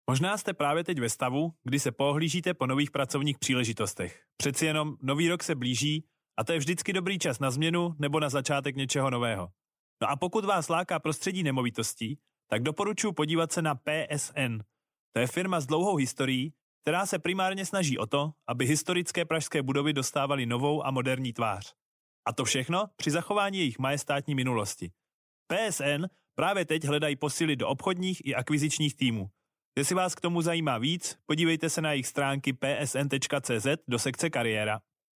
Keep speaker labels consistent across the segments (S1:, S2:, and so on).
S1: Možná jste právě teď ve stavu, kdy se pohlížíte po nových pracovních příležitostech. Přeci jenom nový rok se blíží a to je vždycky dobrý čas na změnu nebo na začátek něčeho nového. No a pokud vás láká prostředí nemovitostí, tak doporučuji podívat se na PSN. To je firma s dlouhou historií, která se primárně snaží o to, aby historické pražské budovy dostávaly novou a moderní tvář. A to všechno při zachování jejich majestátní minulosti. PSN právě teď hledají posily do obchodních i akvizičních týmů. Jestli vás k tomu zajímá víc, podívejte se na jejich stránky psn.cz do sekce kariéra.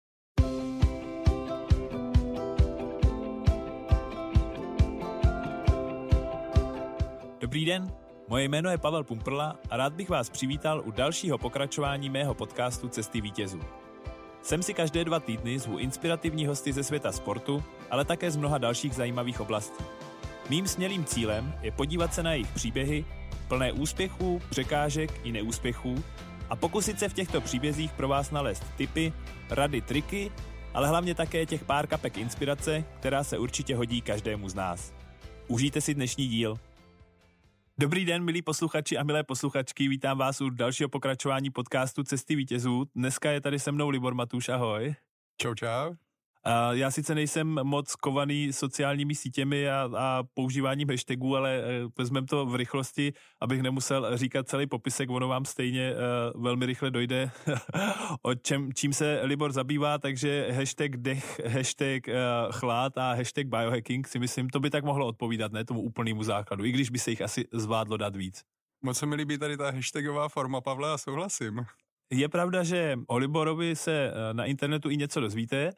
S1: Dobrý den, moje jméno je Pavel Pumprla a rád bych vás přivítal u dalšího pokračování mého podcastu Cesty vítězů. Sem si každé 2 týdny zvu inspirativní hosty ze světa sportu, ale také z mnoha dalších zajímavých oblastí. Mým smělým cílem je podívat se na jejich příběhy, plné úspěchů, překážek i neúspěchů a pokusit se v těchto příbězích pro vás nalézt tipy, rady, triky, ale hlavně také těch pár kapek inspirace, která se určitě hodí každému z nás. Užijte si dnešní díl. Dobrý den, milí posluchači a milé posluchačky, vítám vás u dalšího pokračování podcastu Cesty vítězů. Dneska je tady se mnou Libor Matuš, ahoj.
S2: Čau, čau.
S1: Já sice nejsem moc kovaný sociálními sítěmi a používáním hashtagů, ale vezmeme to v rychlosti, abych nemusel říkat celý popisek, ono vám stejně velmi rychle dojde, čím se Libor zabývá, takže hashtag dech, hashtag chlad a hashtag biohacking si myslím, to by tak mohlo odpovídat, ne tomu úplnému základu, i když by se jich asi zvládlo dát víc.
S2: Moc se mi líbí tady ta hashtagová forma, Pavle, a souhlasím.
S1: Je pravda, že o Liborovi se na internetu i něco dozvíte,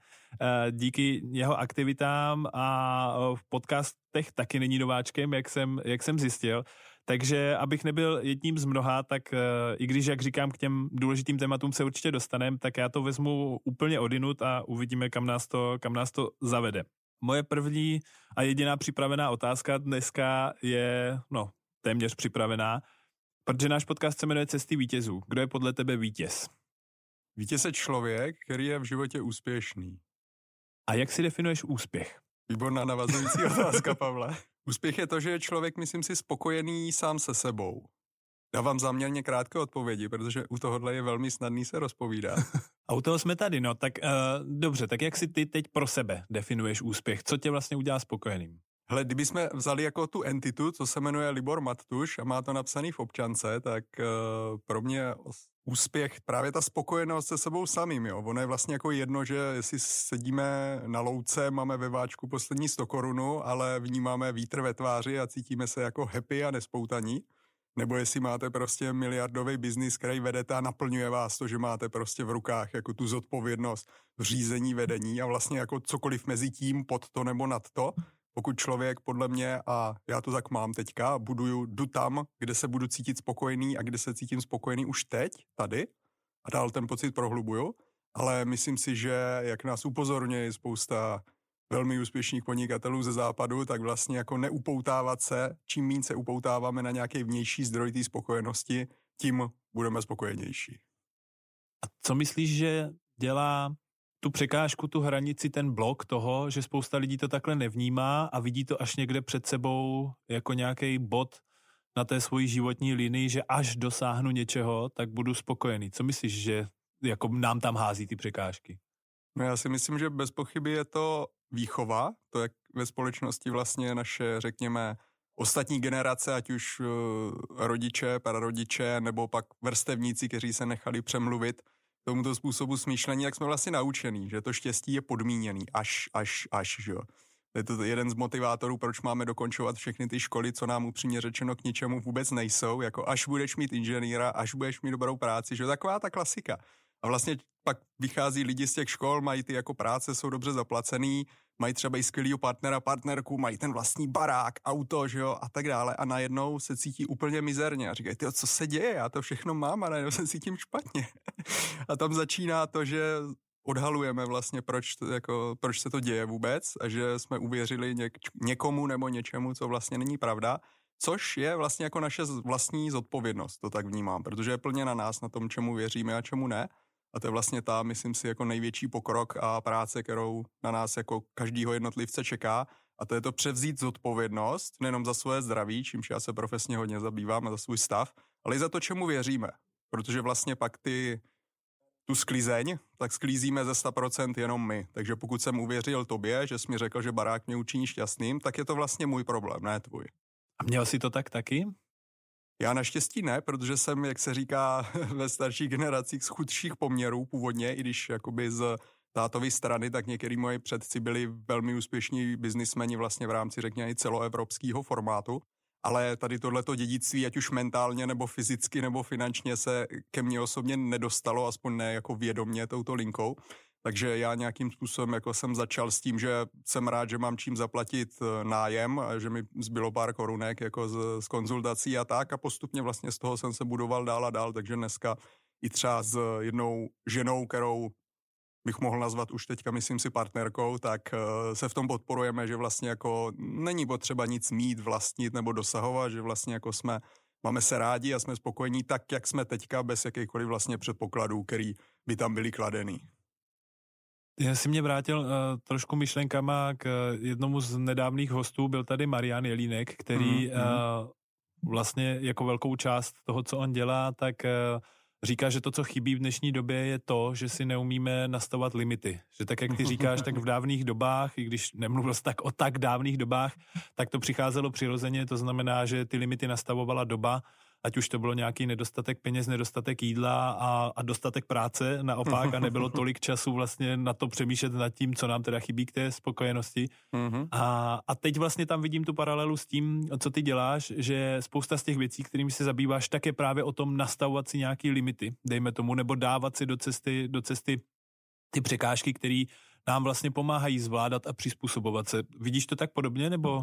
S1: díky jeho aktivitám a v podcastech taky není nováčkem, jak jsem zjistil. Takže abych nebyl jedním z mnoha, tak i když, jak říkám, k těm důležitým tématům se určitě dostaneme, tak já to vezmu úplně odinut a uvidíme, kam nás to zavede. Moje první a jediná připravená otázka dneska je, téměř připravená, protože náš podcast se jmenuje Cesty vítězů. Kdo je podle tebe vítěz?
S2: Vítěz je člověk, který je v životě úspěšný.
S1: A jak si definuješ úspěch?
S2: Výborná navazující otázka, Pavle. Úspěch je to, že je člověk, myslím si, spokojený sám se sebou. Dávám záměrně krátké odpovědi, protože u tohohle je velmi snadný se rozpovídat.
S1: A u toho jsme tady, tak dobře, tak jak si ty teď pro sebe definuješ úspěch? Co tě vlastně udělá spokojeným?
S2: Hele, kdybychom vzali jako tu entitu, co se jmenuje Libor Matuš a má to napsaný v občance, tak pro mě úspěch právě ta spokojenost se sebou samým, jo. Ono je vlastně jako jedno, že jestli sedíme na louce, máme ve váčku poslední 100 korun, ale vnímáme vítr ve tváři a cítíme se jako happy a nespoutaní, nebo jestli máte prostě miliardový biznis, který vedete a naplňuje vás to, že máte prostě v rukách jako tu zodpovědnost v řízení, vedení a vlastně jako cokoliv mezi tím, pod to nebo nad to. Pokud člověk podle mě, a já to tak mám teďka, jdu tam, kde se budu cítit spokojený a kde se cítím spokojený už teď, tady, a dál ten pocit prohlubuju, ale myslím si, že jak nás upozorňuje spousta velmi úspěšných podnikatelů ze západu, tak vlastně jako neupoutávat se, čím méně se upoutáváme na nějaký vnější zdroj té spokojenosti, tím budeme spokojenější.
S1: A co myslíš, že dělá tu překážku, tu hranici, ten blok toho, že spousta lidí to takhle nevnímá a vidí to až někde před sebou jako nějaký bod na té svojí životní linii, že až dosáhnu něčeho, tak budu spokojený. Co myslíš, že jako nám tam hází ty překážky?
S2: No já si myslím, že bez pochyby je to výchova, to jak ve společnosti vlastně naše, řekněme, ostatní generace, ať už rodiče, prarodiče, nebo pak vrstevníci, kteří se nechali přemluvit tomuto způsobu smýšlení, jak jsme vlastně naučený, že to štěstí je podmíněný, až, že jo. Je to jeden z motivátorů, proč máme dokončovat všechny ty školy, co nám upřímně řečeno k ničemu vůbec nejsou, jako až budeš mít inženýra, až budeš mít dobrou práci, že jo, taková ta klasika. A vlastně pak vychází lidi z těch škol, mají ty jako práce, jsou dobře zaplacený, mají třeba i skvělýho partnera, partnerku, mají ten vlastní barák, auto, že jo, a tak dále a najednou se cítí úplně mizerně a říkají, tyjo, co se děje, já to všechno mám a najednou se cítím špatně. A tam začíná to, že odhalujeme vlastně, proč se to děje vůbec a že jsme uvěřili někomu nebo něčemu, co vlastně není pravda, což je vlastně jako naše vlastní zodpovědnost, to tak vnímám, protože je plně na nás, na tom, čemu věříme a čemu ne. A to je vlastně ta, myslím si, jako největší pokrok a práce, kterou na nás jako každýho jednotlivce čeká. A to je to převzít zodpovědnost nejenom za svoje zdraví, čímž já se profesně hodně zabývám, a za svůj stav, ale i za to, čemu věříme. Protože vlastně pak tu sklizeň, tak sklízíme ze 100% jenom my. Takže pokud jsem uvěřil tobě, že jsi mi řekl, že barák mě učiní šťastným, tak je to vlastně můj problém, ne tvůj.
S1: A měl jsi to tak taky?
S2: Já naštěstí ne, protože jsem, jak se říká ve starších generacích, z chudších poměrů původně, i když jakoby z tátovy strany, tak některý moji předci byli velmi úspěšní biznismeni vlastně v rámci, řekněme, celoevropského formátu. Ale tady tohleto dědictví, ať už mentálně, nebo fyzicky, nebo finančně se ke mně osobně nedostalo, aspoň ne jako vědomně touto linkou. Takže já nějakým způsobem jako jsem začal s tím, že jsem rád, že mám čím zaplatit nájem, a že mi zbylo pár korunek jako z konzultací a tak, a postupně vlastně z toho jsem se budoval dál a dál, takže dneska i třeba s jednou ženou, kterou bych mohl nazvat už teďka, myslím si, partnerkou, tak se v tom podporujeme, že vlastně jako není potřeba nic mít, vlastnit nebo dosahovat, že vlastně jako máme se rádi a jsme spokojení tak, jak jsme teďka, bez jakýchkoliv vlastně předpokladů, který by tam byly kladený.
S1: Já si mě vrátil trošku myšlenkama k jednomu z nedávných hostů, byl tady Marian Jelínek, který vlastně jako velkou část toho, co on dělá, tak říká, že to, co chybí v dnešní době, je to, že si neumíme nastavovat limity. Že tak, jak ty říkáš, tak v dávných dobách, i když nemluvil jsi tak o tak dávných dobách, tak to přicházelo přirozeně, to znamená, že ty limity nastavovala doba, ať už to bylo nějaký nedostatek peněz, nedostatek jídla a dostatek práce naopak a nebylo tolik času vlastně na to přemýšlet nad tím, co nám teda chybí k té spokojenosti. A teď vlastně tam vidím tu paralelu s tím, co ty děláš, že spousta z těch věcí, kterými se zabýváš, tak je právě o tom nastavovat si nějaký limity, dejme tomu, nebo dávat si do cesty ty překážky, které nám vlastně pomáhají zvládat a přizpůsobovat se. Vidíš to tak podobně, nebo...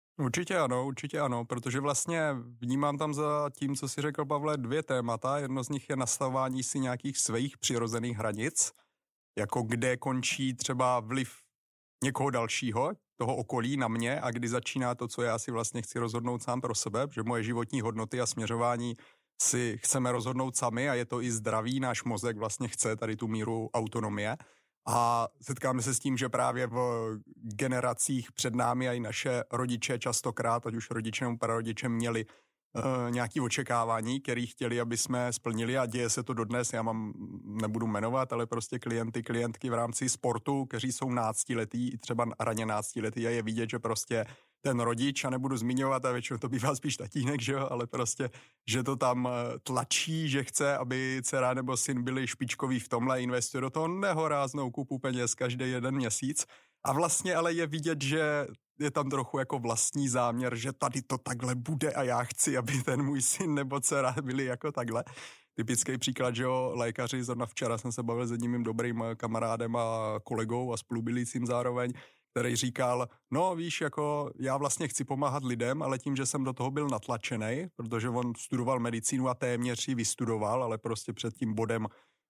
S2: Určitě ano, protože vlastně vnímám tam za tím, co si řekl, Pavle, dvě témata. Jedno z nich je nastavování si nějakých svých přirozených hranic, jako kde končí třeba vliv někoho dalšího, toho okolí na mě a kdy začíná to, co já si vlastně chci rozhodnout sám pro sebe, že moje životní hodnoty a směřování si chceme rozhodnout sami a je to i zdravý, náš mozek vlastně chce tady tu míru autonomie. A setkáme se s tím, že právě v generacích před námi a i naše rodiče častokrát, ať už rodiče nebo prarodiče, měli nějaké očekávání, které chtěli, aby jsme splnili a děje se to dodnes. Já nebudu jmenovat, ale prostě klientky v rámci sportu, kteří jsou náctiletí, třeba raně náctiletí a je vidět, že prostě ten rodič, a nebudu zmiňovat, a většinou to bývá spíš tatínek, že jo, ale prostě, že to tam tlačí, že chce, aby dcera nebo syn byli špičkoví v tomhle, investuje do toho nehoráznou kupu peněz každý jeden měsíc. A vlastně ale je vidět, že je tam trochu jako vlastní záměr, že tady to takhle bude a já chci, aby ten můj syn nebo dcera byli jako takhle. Typický příklad, že jo, lékaři, zrovna včera jsem se bavil s jedním mým dobrým kamarádem a kolegou a spolubydlícím zároveň, který říkal, no víš, jako já vlastně chci pomáhat lidem, ale tím, že jsem do toho byl natlačený, protože on studoval medicínu a téměř ji vystudoval, ale prostě před tím bodem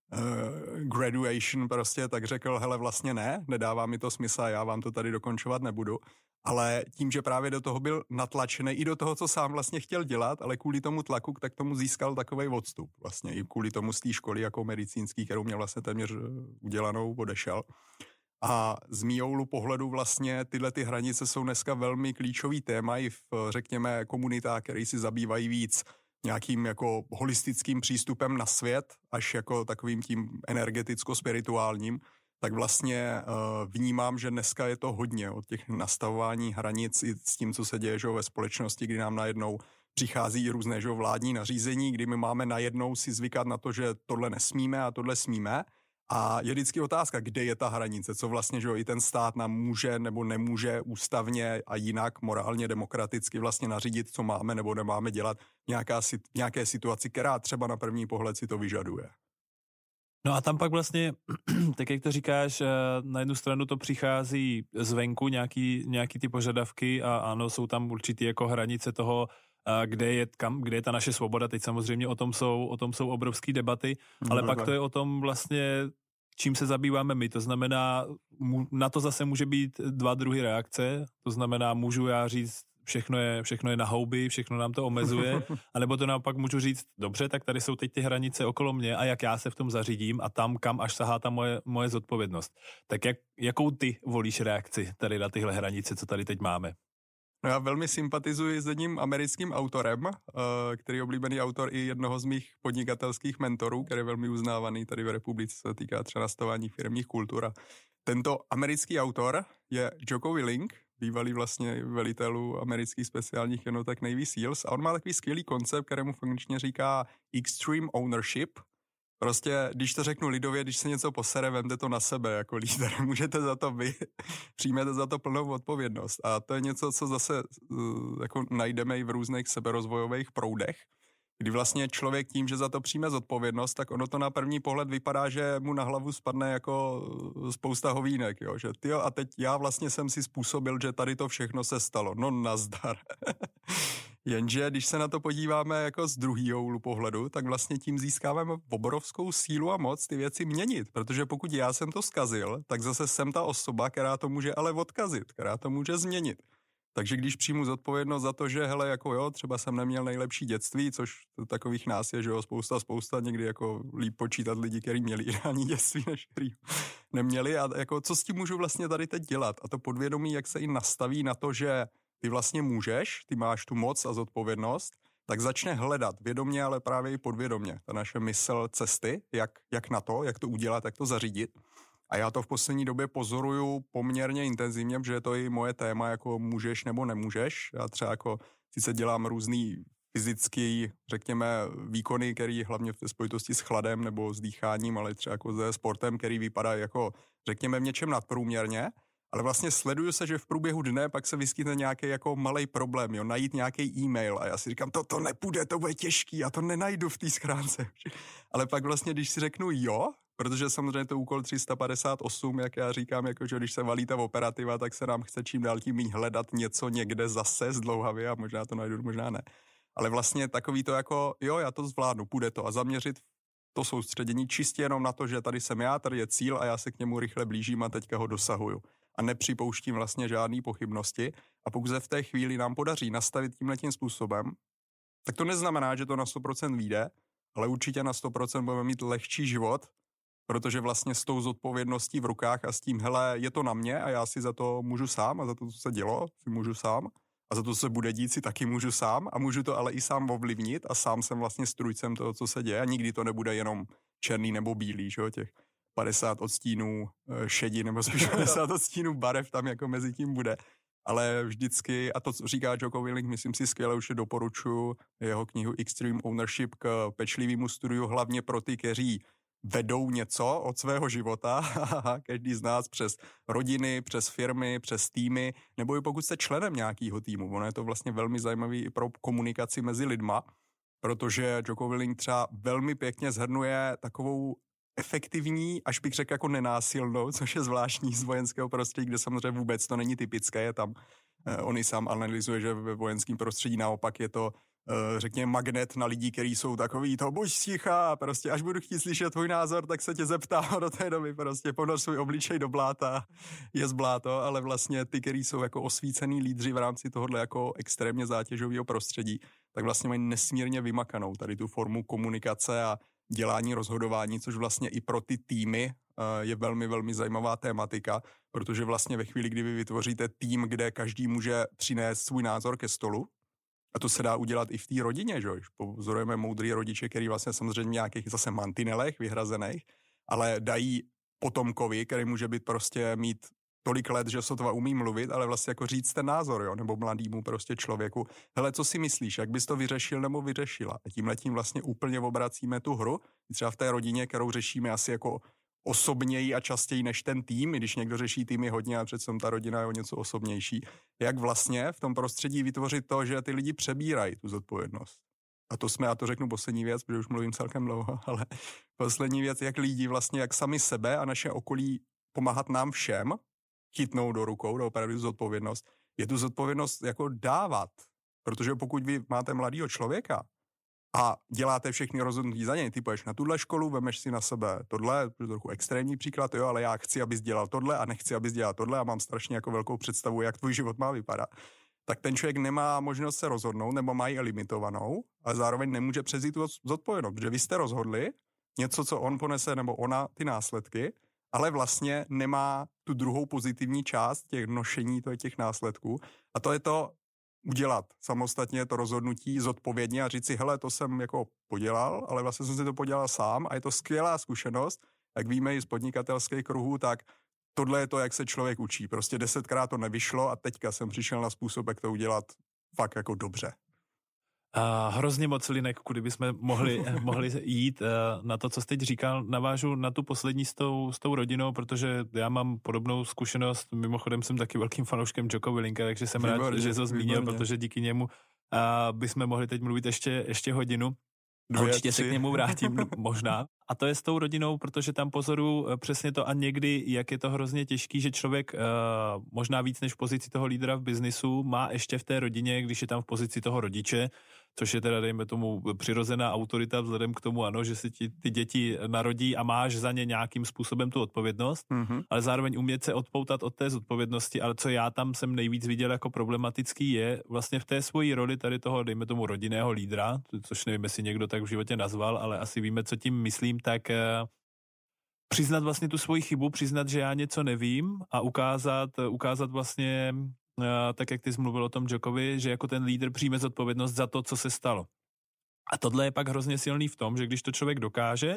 S2: graduation prostě, tak řekl, hele, vlastně nedává mi to smysl a já vám to tady dokončovat nebudu. Ale tím, že právě do toho byl natlačený i do toho, co sám vlastně chtěl dělat, ale kvůli tomu tlaku, tak tomu získal takovej odstup. Vlastně i kvůli tomu z té školy jako medicínský, kterou měl vlastně téměř udělanou, odešel. A z mýho pohledu vlastně tyhle ty hranice jsou dneska velmi klíčový téma i v, řekněme, komunitách, které si zabývají víc nějakým jako holistickým přístupem na svět, až jako takovým tím energeticko-spirituálním, tak vlastně vnímám, že dneska je to hodně od těch nastavování hranic i s tím, co se děje že, ve společnosti, kdy nám najednou přichází různé že, vládní nařízení, kdy my máme najednou si zvykat na to, že tohle nesmíme a tohle smíme. A je vždycky otázka, kde je ta hranice, co vlastně, že i ten stát nám může nebo nemůže ústavně a jinak morálně, demokraticky vlastně nařídit, co máme nebo nemáme dělat v nějaké situaci, která třeba na první pohled si to vyžaduje.
S1: No a tam pak vlastně, tak jak to říkáš, na jednu stranu to přichází zvenku, nějaký ty požadavky a ano, jsou tam určitý jako hranice toho, kde je ta naše svoboda. Teď samozřejmě o tom jsou obrovské debaty, ale pak to je o tom vlastně, čím se zabýváme my. To znamená, na to zase může být dva druhy reakce. To znamená, můžu já říct, všechno je na houby, všechno nám to omezuje, anebo to naopak můžu říct, dobře, tak tady jsou teď ty hranice okolo mě a jak já se v tom zařídím a tam, kam až sahá ta moje zodpovědnost. Tak jakou ty volíš reakci tady na tyhle hranice, co tady teď máme?
S2: No já velmi sympatizuji s jedním americkým autorem, který je oblíbený autor i jednoho z mých podnikatelských mentorů, který je velmi uznávaný tady v republice, se týká třeba nastavování firemních kultur. A tento americký autor je Jocko Willink, bývalý vlastně velitelů amerických speciálních jednotek Navy SEALs, a on má takový skvělý koncept, kterému v angličtině říká extreme ownership. Prostě, když to řeknu lidově, když se něco posere, vemte to na sebe jako líder. Můžete za to vy, přijmete za to plnou odpovědnost. A to je něco, co zase jako najdeme i v různých seberozvojových proudech, kdy vlastně člověk tím, že za to přijme zodpovědnost, tak ono to na první pohled vypadá, že mu na hlavu spadne jako spousta hovínek, jo? Že tyjo, a teď já vlastně jsem si způsobil, že tady to všechno se stalo. No nazdar. Jenže když se na to podíváme jako z druhého úhlu pohledu, tak vlastně tím získáváme obrovskou sílu a moc ty věci měnit, protože pokud já jsem to zkazil, tak zase jsem ta osoba, která to může ale odkazit, která to může změnit. Takže když přijmu zodpovědnost za to, že hele, jako jo, třeba jsem neměl nejlepší dětství, což takových nás je, že jo, spousta, někdy jako líp počítat lidi, kteří měli ideální dětství, než který neměli, a jako co s tím můžu vlastně tady teď dělat? A to podvědomí, jak se i nastaví na to, že ty vlastně můžeš, ty máš tu moc a zodpovědnost, tak začne hledat vědomě, ale právě i podvědomě. Ta naše mysl cesty, jak na to, jak to udělat, jak to zařídit. A já to v poslední době pozoruju poměrně intenzivně, protože je to i moje téma, jako můžeš nebo nemůžeš. Já třeba jako sice dělám různý fyzický, řekněme, výkony, který hlavně v spojitosti s chladem nebo s dýcháním, ale třeba jako se sportem, který vypadá jako, řekněme, v něčem nadprůměrně. Ale vlastně sleduju se, že v průběhu dne pak se vyskytne nějaký jako malej problém, jo, najít nějaký e-mail a já si říkám, to nepůjde, to bude těžký, já to nenajdu v té schránce. Ale pak vlastně, když si řeknu jo, protože samozřejmě to úkol 358, jak já říkám, jako že když se valí ta operativa, tak se nám chce čím dál tím míň hledat něco někde zase zdlouhavě a možná to najdu, možná ne. Ale vlastně takový to jako, jo, já to zvládnu, půjde to a zaměřit to soustředění čistě jenom na to, že tady jsem já, tady je cíl a já se k němu rychle blížím a teďka ho dosahuju. A nepřipouštím vlastně žádný pochybnosti. A pokud se v té chvíli nám podaří nastavit tímhletím způsobem, tak to neznamená, že to na 100% vyjde, ale určitě na 100% budeme mít lehčí život, protože vlastně s tou zodpovědností v rukách a s tím, hele, je to na mě a já si za to můžu sám a za to, co se dělo, si můžu sám a za to, co se bude dít, si taky můžu sám a můžu to ale i sám ovlivnit a sám jsem vlastně strůjcem toho, co se děje a nikdy to nebude jenom černý nebo bílý, že jo, těch 50 odstínů šedi nebo spíš 50 odstínů barev tam jako mezi tím bude. Ale vždycky, a to, co říká Jocko Willink, myslím si skvěle, už doporučuji jeho knihu Extreme Ownership k pečlivému studiu, hlavně pro ty, kteří vedou něco od svého života, každý z nás přes rodiny, přes firmy, přes týmy, nebo i pokud jste členem nějakého týmu. Ono je to vlastně velmi zajímavý i pro komunikaci mezi lidma, protože Jocko Willink třeba velmi pěkně shrnuje takovou efektivní, až bych řekl jako nenásilnou, což je zvláštní z vojenského prostředí, kde samozřejmě vůbec to není typické, je tam, on i sám analyzuje, že ve vojenském prostředí naopak je to, řekněme, magnet na lidi, kteří jsou takový, to buď sticha, prostě až budu chtít slyšet tvůj názor, tak se tě zeptám do té doby, prostě ponor svůj obličej do bláta, je z bláto, ale vlastně ty, kteří jsou jako osvícený lídři v rámci tohohle jako extrémně zátěžového prostředí, tak vlastně mají nesmírně vymakanou tady tu formu komunikace a dělání rozhodování, což vlastně i pro ty týmy je velmi, velmi zajímavá tématika, protože vlastně ve chvíli, kdy vy vytvoříte tým, kde každý může přinést svůj názor ke stolu, a to se dá udělat i v té rodině, že? Pozorujeme moudrý rodiče, který vlastně samozřejmě v nějakých zase mantinelech vyhrazených, ale dají potomkovi, který může být prostě mít tolik let, že sotva umí mluvit, ale vlastně jako říct ten názor, jo, nebo mladýmu prostě člověku. Hele, co si myslíš, jak bys to vyřešil nebo vyřešila? A tímhletím vlastně úplně obracíme tu hru, třeba v té rodině, kterou řešíme asi jako osobněji a častěji než ten tým, i když někdo řeší týmy hodně a přece ta rodina je o něco osobnější. Jak vlastně v tom prostředí vytvořit to, že ty lidi přebírají tu zodpovědnost. A to řeknu poslední věc, protože už mluvím celkem dlouho, ale poslední věc, jak lidi vlastně, jak sami sebe a naše okolí pomáhat nám všem, chytnou do rukou, do opravdu zodpovědnost, je tu zodpovědnost jako dávat. Protože pokud vy máte mladýho člověka a děláte všechny rozhodnutí za něj, ty půjdeš na tuhle školu, vemeš si na sebe tohle, to je trochu extrémní příklad, jo, ale já chci, abys dělal tohle a nechci, abys dělal tohle a mám strašně jako velkou představu, jak tvůj život má vypadat. Tak ten člověk nemá možnost se rozhodnout, nebo má ji limitovanou, ale zároveň nemůže přezít tu zodpovědnost, protože vy jste rozhodli něco, co on ponese, nebo ona ty následky, ale vlastně nemá tu druhou pozitivní část těch nošení těch následků. A to je to, udělat samostatně to rozhodnutí zodpovědně a říct si, hele, to jsem jako podělal, ale vlastně jsem si to podělal sám a je to skvělá zkušenost. Jak víme i z podnikatelských kruhů, tak tohle je to, jak se člověk učí. Prostě 10krát to nevyšlo a teďka jsem přišel na způsob, jak to udělat fakt jako dobře.
S1: Hrozně moc linek, kudy bychom mohli jít na to, co jsi teď říkal. Navážu na tu poslední s tou rodinou, protože já mám podobnou zkušenost. Mimochodem jsem taky velkým fanouškem Jocka Willinka, takže jsem rád, že to zmínil, protože díky němu bychom mohli teď mluvit ještě hodinu. Určitě se k němu vrátím, možná. A to je s tou rodinou, protože tam pozoru přesně to a někdy, jak je to hrozně těžký, že člověk možná víc než v pozici toho lídra v biznisu má ještě v té rodině, když je tam v pozici toho rodiče, což je teda, dejme tomu, přirozená autorita vzhledem k tomu, ano, že si ty děti narodí a máš za ně nějakým způsobem tu odpovědnost, ale zároveň umět se odpoutat od té zodpovědnosti, ale co já tam jsem nejvíc viděl jako problematický je vlastně v té svojí roli tady toho, dejme tomu, rodinného lídra, což nevím, jestli někdo tak v životě nazval, ale asi víme, co tím myslím, tak přiznat vlastně tu svoji chybu, přiznat, že já něco nevím a ukázat vlastně tak, jak ty jsi mluvil o tom Jockovi, že jako ten lídr přijme zodpovědnost za to, co se stalo. A tohle je pak hrozně silný v tom, že když to člověk dokáže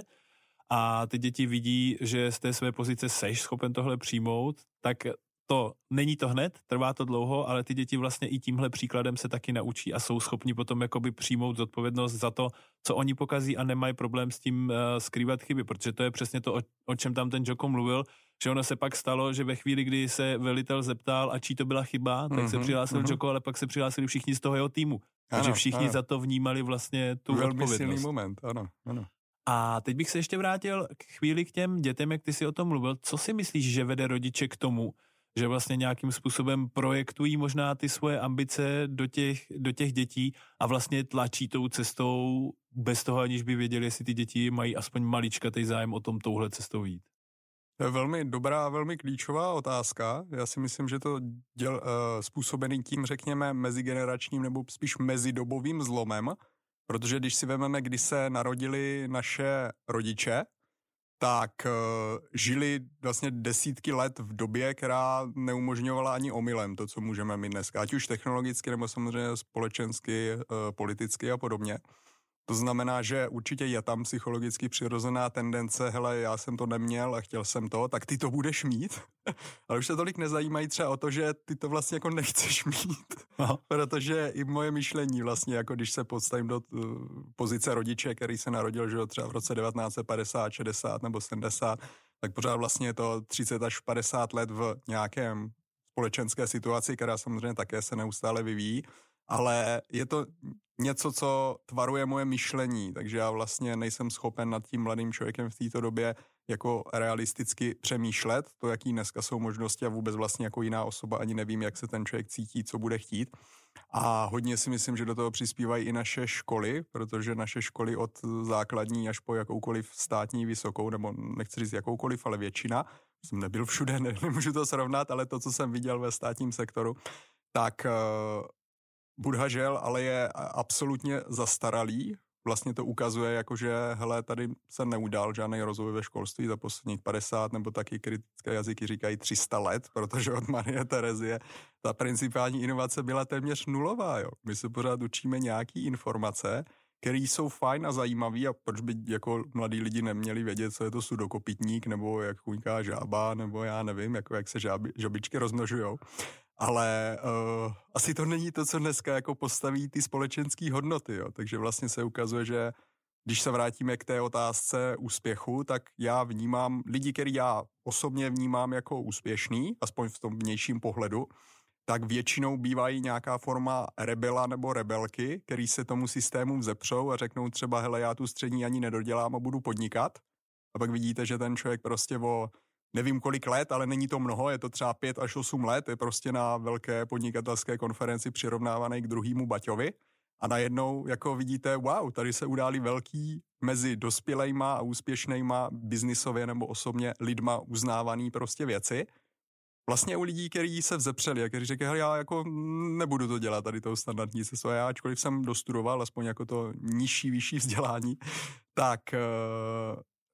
S1: a ty děti vidí, že z té své pozice seš schopen tohle přijmout, tak to není to hned, trvá to dlouho, ale ty děti vlastně i tímhle příkladem se taky naučí a jsou schopni potom jakoby přijmout zodpovědnost za to, co oni pokazí a nemají problém s tím skrývat chyby, protože to je přesně to, o čem tam ten Jocko mluvil, že ono se pak stalo, že ve chvíli, kdy se velitel zeptal, a čí to byla chyba, tak se přihlásil Jocko, ale pak se přihlásili všichni z toho jeho týmu. Takže všichni za to vnímali vlastně tu odpovědnost.
S2: Velmi silný moment, ano.
S1: A teď bych se ještě vrátil k chvíli k těm dětem, jak ty si o tom mluvil. Co si myslíš, že vede rodiče k tomu, že vlastně nějakým způsobem projektují možná ty svoje ambice do těch dětí a vlastně tlačí tou cestou bez toho, aniž by věděli, jestli ty děti mají aspoň maličkatej zájem o tom touhle cestou jít?
S2: To je velmi dobrá, velmi klíčová otázka. Já si myslím, že to způsobený tím, řekněme, mezigeneračním nebo spíš mezidobovým zlomem, protože když si vezmeme, kdy se narodili naše rodiče, tak žili vlastně desítky let v době, která neumožňovala ani omylem to, co můžeme mít dneska, ať už technologicky nebo samozřejmě společensky, politicky a podobně. To znamená, že určitě je tam psychologicky přirozená tendence, hele, já jsem to neměl a chtěl jsem to, tak ty to budeš mít. Ale už se tolik nezajímají třeba o to, že ty to vlastně jako nechceš mít. Aha. Protože i moje myšlení vlastně, jako když se postavím do pozice rodiče, který se narodil, že třeba v roce 1950, 60 nebo 70, tak pořád vlastně je to 30 až 50 let v nějakém společenské situaci, která samozřejmě také se neustále vyvíjí. Ale je to něco, co tvaruje moje myšlení, takže já vlastně nejsem schopen nad tím mladým člověkem v této době jako realisticky přemýšlet, to, jaký dneska jsou možnosti a vůbec vlastně jako jiná osoba ani nevím, jak se ten člověk cítí, co bude chtít. A hodně si myslím, že do toho přispívají i naše školy, protože naše školy od základní až po jakoukoliv státní vysokou, nebo nechci říct jakoukoliv, ale většina, jsem nebyl všude, nemůžu to srovnat, ale to, co jsem viděl ve státním sektoru, tak Buddha žel, ale je absolutně zastaralý. Vlastně to ukazuje, jakože hele, tady se neudál žádný rozvoj ve školství za posledních 50, nebo taky kritické jazyky říkají 300 let, protože od Marie Terezie ta principální inovace byla téměř nulová. Jo. My se pořád učíme nějaký informace, které jsou fajn a zajímavý a proč by jako mladí lidi neměli vědět, co je to sudokopytník, nebo jak chuňká žába, nebo já nevím, jako jak se žabičky rozmnožujou. Ale asi to není to, co dneska jako postaví ty společenské hodnoty. Jo. Takže vlastně se ukazuje, že když se vrátíme k té otázce úspěchu, tak já vnímám lidi, který já osobně vnímám jako úspěšný, aspoň v tom vnějším pohledu, tak většinou bývají nějaká forma rebela nebo rebelky, který se tomu systému vzepřou a řeknou třeba, hele, já tu střední ani nedodělám a budu podnikat. A pak vidíte, že ten člověk prostě o nevím kolik let, ale není to mnoho, je to třeba 5 až 8 let, je prostě na velké podnikatelské konferenci přirovnávaný k druhému Baťovi a najednou jako vidíte, wow, tady se udály velký mezi dospělejma a úspěšnejma biznisově nebo osobně lidma uznávaný prostě věci. Vlastně u lidí, kteří se vzepřeli a kteří řekli, já jako nebudu to dělat tady tou standardní cestou, já ačkoliv jsem dostudoval aspoň jako to nižší, vyšší vzdělání, tak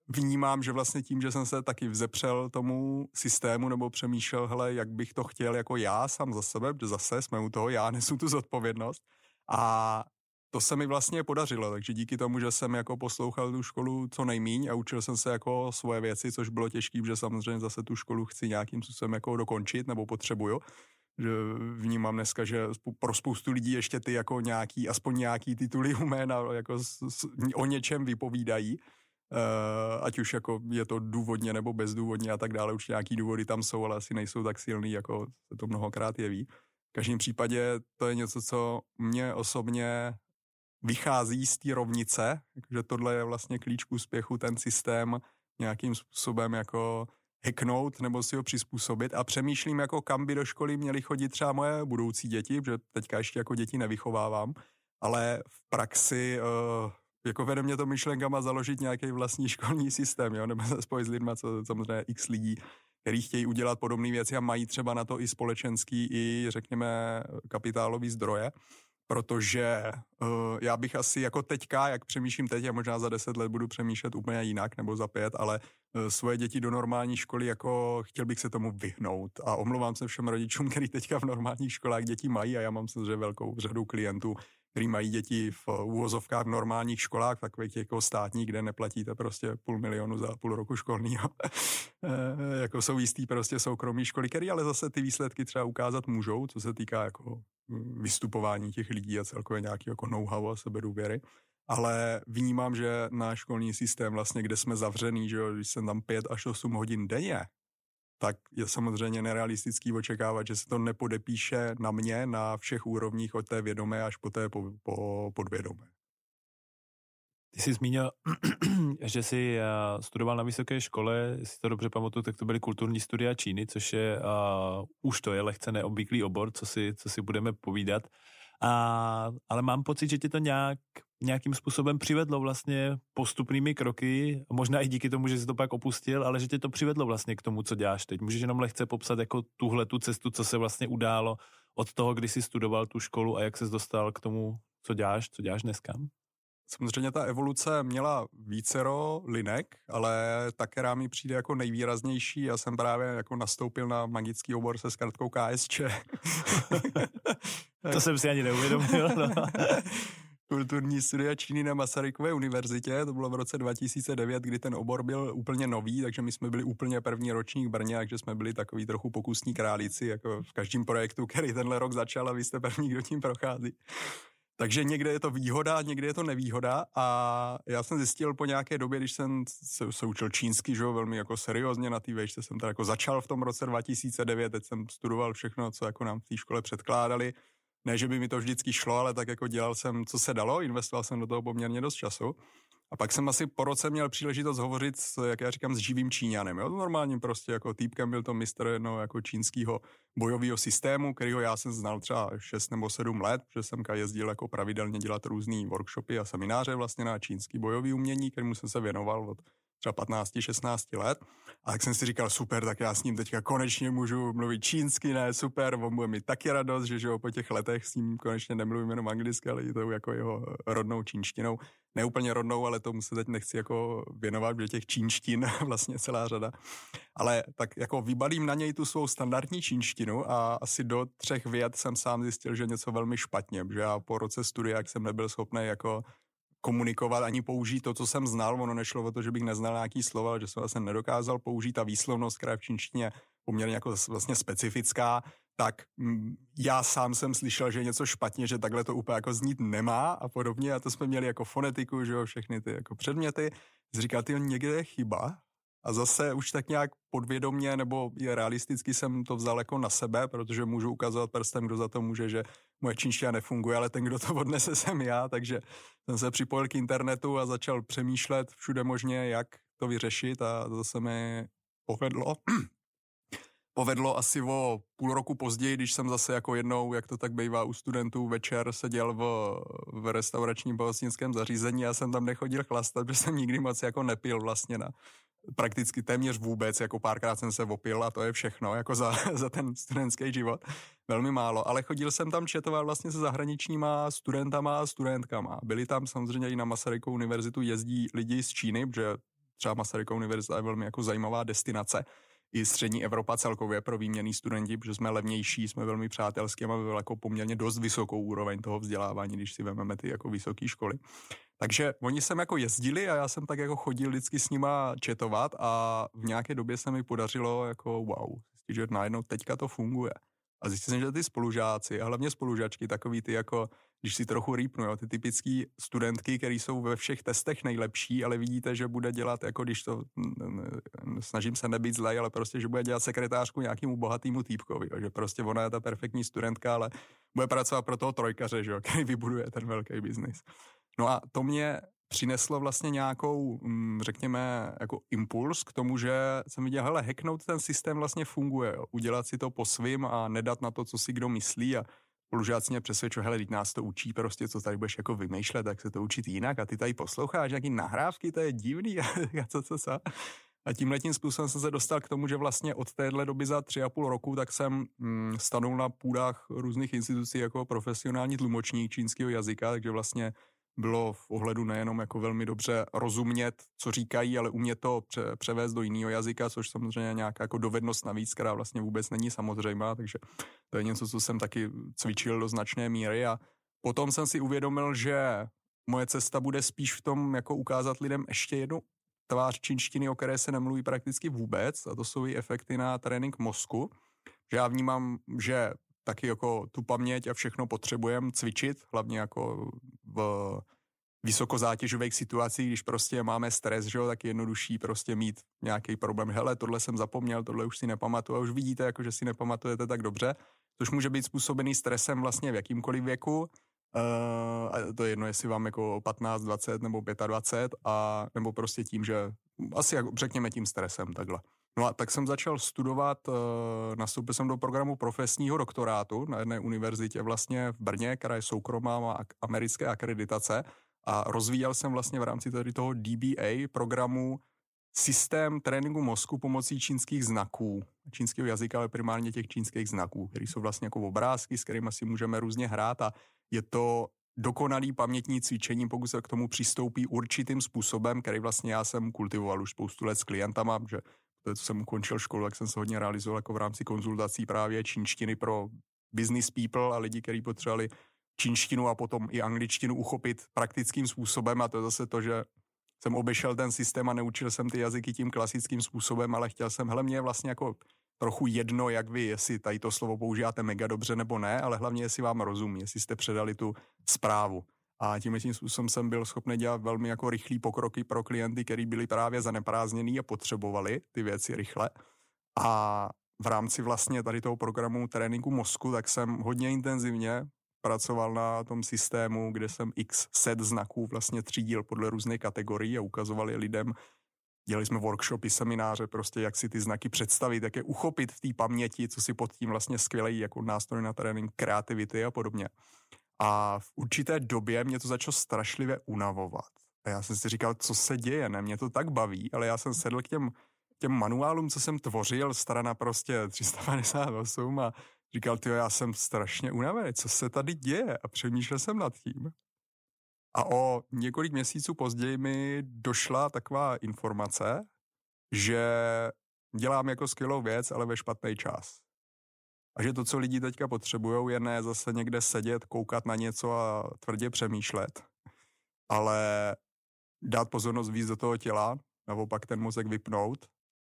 S2: vnímám, že vlastně tím, že jsem se taky vzepřel tomu systému nebo přemýšlel, hele, jak bych to chtěl jako já sám za sebe, protože zase jsme u toho, já nesu tu zodpovědnost a to se mi vlastně podařilo, takže díky tomu, že jsem jako poslouchal tu školu co nejmíň a učil jsem se jako svoje věci, což bylo těžké, protože samozřejmě zase tu školu chci nějakým způsobem jako dokončit nebo potřebuju. Že vnímám dneska, že pro spoustu lidí ještě ty jako nějaký, aspoň nějaký tituly jména jako o něčem vypovídají. Ať už jako je to důvodně nebo bezdůvodně a tak dále, už nějaký důvody tam jsou, ale asi nejsou tak silný, jako se to mnohokrát jeví. V každém případě to je něco, co mě osobně vychází z té rovnice, že tohle je vlastně klíč k úspěchu, ten systém nějakým způsobem jako hacknout nebo si ho přizpůsobit a přemýšlím, jako kam by do školy měly chodit třeba moje budoucí děti, protože teďka ještě jako děti nevychovávám, ale v praxi jako vede mě to myšlenkama založit nějaký vlastní školní systém, jo, nebo se spojit s lidma, co samozřejmě x lidí, který chtějí udělat podobné věci a mají třeba na to i společenský, i řekněme kapitálový zdroje, protože já bych asi jako teďka, jak přemýšlím teď a možná za 10 let budu přemýšlet úplně jinak nebo za 5, ale svoje děti do normální školy jako chtěl bych se tomu vyhnout a omlouvám se všem rodičům, který teďka v normálních školách děti mají a já mám samozřejmě velkou řadu klientů, který mají děti v úvozovkách v normálních školách, takových jako státních, kde neplatíte prostě 500 000 za půl roku školního. Jako jsou jistý prostě soukromí školy, které ale zase ty výsledky třeba ukázat můžou, co se týká jako vystupování těch lidí a celkově nějaký jako know-how a sebedůvěry. Ale vnímám, že náš školní systém vlastně, kde jsme zavřený, že když jsem tam 5 až 8 hodin denně, tak je samozřejmě nerealistický očekávat, že se to nepodepíše na mě na všech úrovních od té vědomé až po té podvědomé.
S1: Ty jsi zmínil, že jsi studoval na vysoké škole, jestli to dobře pamatuju, tak to byly kulturní studia Číny, což je, už to je lehce neobvyklý obor, co si budeme povídat. Ale mám pocit, že tě to nějakým způsobem přivedlo vlastně postupnými kroky, možná i díky tomu, že jsi to pak opustil, ale že tě to přivedlo vlastně k tomu, co děláš teď. Můžeš jenom lehce popsat jako tu cestu, co se vlastně událo od toho, kdy jsi studoval tu školu a jak ses dostal k tomu, co děláš dneska?
S2: Samozřejmě ta evoluce měla vícero linek, ale ta, která mi přijde jako nejvýraznější, já jsem právě jako nastoupil na magický obor se zkratkou KSČ.
S1: To jsem si ani neuvědomil. No.
S2: Kulturní studia Číny na Masarykové univerzitě, to bylo v roce 2009, kdy ten obor byl úplně nový, takže my jsme byli úplně první ročník v Brně, takže jsme byli takový trochu pokusní králíci, jako v každém projektu, který tenhle rok začal a vy jste první, kdo tím prochází. Takže někde je to výhoda, někde je to nevýhoda a já jsem zjistil po nějaké době, když jsem se učil čínsky, že jo, velmi jako seriózně na té výšce, jsem to jako začal v tom roce 2009, teď jsem studoval všechno, co jako nám v té škole předkládali. Ne, že by mi to vždycky šlo, ale tak jako dělal jsem, co se dalo, investoval jsem do toho poměrně dost času. A pak jsem asi po roce měl příležitost hovořit jak já říkám, s živým Číňanem. Jo? Normálním prostě jako týpkem, byl to mistr jako čínského bojového systému, kterýho já jsem znal třeba 6 nebo 7 let, protože jsem jezdil jako pravidelně dělat různý workshopy a semináře vlastně na čínský bojový umění, kterému jsem se věnoval od třeba 15-16 let. A tak jsem si říkal, super, tak já s ním teďka konečně můžu mluvit čínsky, ne, super, on bude mít taky radost, že po těch letech s ním konečně nemluvím jenom anglicky, ale i to jako jeho rodnou čínštinou. Ne úplně rodnou, ale tomu se teď nechci jako věnovat, protože těch čínštin vlastně celá řada. Ale tak jako vybalím na něj tu svou standardní čínštinu a asi do 3 vět jsem sám zjistil, že něco velmi špatně, že já po roce studia, jak jsem nebyl schopný jako komunikovat ani použít to, co jsem znal, ono nešlo o to, že bych neznal nějaký slova, ale že jsem vlastně nedokázal použít a výslovnost, která je v čínštině poměrně jako vlastně specifická, tak já sám jsem slyšel, že je něco špatně, že takhle to úplně jako znít nemá a podobně a to jsme měli jako fonetiku, že jo, všechny ty jako předměty. Říkal, ty někde je chyba a zase už tak nějak podvědomně nebo je realisticky jsem to vzal jako na sebe, protože můžu ukazovat prstem, kdo za to může, že moje čínština nefunguje, ale ten, kdo to odnese, jsem já, takže jsem se připojil k internetu a začal přemýšlet všude možně, jak to vyřešit a to se mi povedlo asi o půl roku později, když jsem zase jako jednou, jak to tak bývá u studentů, večer seděl v restauračním pohostinském zařízení a jsem tam nechodil chlastat, protože jsem nikdy moc jako nepil vlastně prakticky téměř vůbec, jako párkrát jsem se opil a to je všechno, jako za ten studentský život. Velmi málo, ale chodil jsem tam četovat vlastně se zahraničníma studentama a studentkama. Byli tam samozřejmě i na Masarykovou univerzitu jezdí lidi z Číny, protože třeba Masarykova univerzita je velmi jako zajímavá destinace. I střední Evropa celkově pro výměnný studenti, protože jsme levnější, jsme velmi přátelský a máme jako poměrně dost vysokou úroveň toho vzdělávání, když si vezmeme ty jako vysoké školy. Takže oni sem jako jezdili a já jsem tak jako chodil vždycky s nima chatovat a v nějaké době se mi podařilo jako wow, že najednou teďka to funguje. A zjistil jsem, že ty spolužáci a hlavně spolužačky, takový ty jako, když si trochu rýpnu, jo, ty typický studentky, který jsou ve všech testech nejlepší, ale vidíte, že bude dělat, jako když to, snažím se nebýt zlej, ale prostě, že bude dělat sekretářku nějakému bohatýmu týpkovi, jo, že prostě ona je ta perfektní studentka, ale bude pracovat pro toho trojkaře, že jo, který vybuduje ten velký biznis. No a to mě přineslo vlastně nějakou, řekněme, jako impuls k tomu, že jsem viděl, hele, hacknout ten systém vlastně funguje, jo. Udělat si to po svým a nedat na to, co si kdo myslí a spolužáci mě přesvědčují, hele, teď nás to učí prostě, co tady budeš jako vymýšlet, tak se to učit jinak a ty tady posloucháš nějaký nahrávky, to je divný a co. A tímhletím způsobem jsem se dostal k tomu, že vlastně od téhle doby za 3,5 roku tak jsem stanul na půdách různých institucí jako profesionální tlumočník čínského jazyka, takže vlastně bylo v ohledu nejenom jako velmi dobře rozumět, co říkají, ale umět to převést do jiného jazyka, což samozřejmě nějaká jako dovednost navíc, která vlastně vůbec není samozřejmá, takže to je něco, co jsem taky cvičil do značné míry a potom jsem si uvědomil, že moje cesta bude spíš v tom, jako ukázat lidem ještě jednu tvář čínštiny, o které se nemluví prakticky vůbec, a to jsou i efekty na trénink mozku, že já vnímám, že taky jako tu paměť a všechno potřebujeme cvičit, hlavně jako v vysokozátěžových situacích, když prostě máme stres, že jo, tak je jednodušší prostě mít nějaký problém. Hele, tohle jsem zapomněl, tohle už si nepamatuju a už vidíte, jako, že si nepamatujete tak dobře, což může být způsobený stresem vlastně v jakýmkoliv věku. A to je jedno, jestli vám jako 15, 20 nebo 25 a nebo prostě tím, že asi jako, řekněme tím stresem takhle. No a tak jsem začal studovat, nastoupil jsem do programu profesního doktorátu na jedné univerzitě vlastně v Brně, která je soukromá, má americké akreditace a rozvíjel jsem vlastně v rámci tady toho DBA programu systém tréninku mozku pomocí čínských znaků, čínského jazyka, ale primárně těch čínských znaků, které jsou vlastně jako obrázky, s kterými si můžeme různě hrát a je to dokonalý pamětní cvičení, pokud se k tomu přistoupí určitým způsobem, který vlastně já jsem kultivoval už spoustu let s klientama, že co jsem ukončil školu, tak jsem se hodně realizoval jako v rámci konzultací právě čínštiny pro business people a lidi, kteří potřebovali čínštinu a potom i angličtinu uchopit praktickým způsobem a to je zase to, že jsem obešel ten systém a neučil jsem ty jazyky tím klasickým způsobem, ale chtěl jsem, hele, mě vlastně jako trochu jedno, jak vy, jestli tady to slovo používáte mega dobře nebo ne, ale hlavně, jestli vám rozumí, jestli jste předali tu zprávu. A tím způsobem jsem byl schopný dělat velmi jako rychlý pokroky pro klienty, kteří byli právě zaneprázdnění a potřebovali ty věci rychle. A v rámci vlastně tady toho programu tréninku mozku, tak jsem hodně intenzivně pracoval na tom systému, kde jsem x set znaků vlastně třídil podle různých kategorií a ukazovali lidem. Dělali jsme workshopy, semináře, prostě jak si ty znaky představit, jak je uchopit v té paměti, co si pod tím vlastně skvělý jako nástroj na trénink kreativity a podobně. A v určité době mě to začalo strašlivě unavovat. A já jsem si říkal, co se děje, ne, mě to tak baví, ale já jsem sedl k těm manuálům, co jsem tvořil, strana prostě 358 a říkal, tyjo, já jsem strašně unavený, co se tady děje a přemýšlel jsem nad tím. A o několik měsíců později mi došla taková informace, že dělám jako skvělou věc, ale ve špatný čas. A že to, co lidi teďka potřebujou, je ne zase někde sedět, koukat na něco a tvrdě přemýšlet, ale dát pozornost víc do toho těla, naopak ten mozek vypnout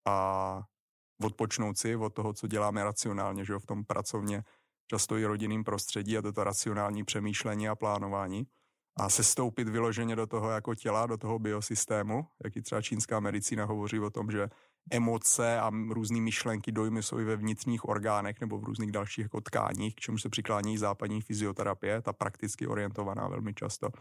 S2: a odpočnout si od toho, co děláme racionálně, že jo, v tom pracovně často i rodinným prostředí a to racionální přemýšlení a plánování a sestoupit vyloženě do toho jako těla, do toho biosystému, jak i třeba čínská medicína hovoří o tom, že emoce a různý myšlenky, dojmy jsou i ve vnitřních orgánech nebo v různých dalších jako tkáních, k čemu se přiklání západní fyzioterapie, ta prakticky orientovaná velmi často.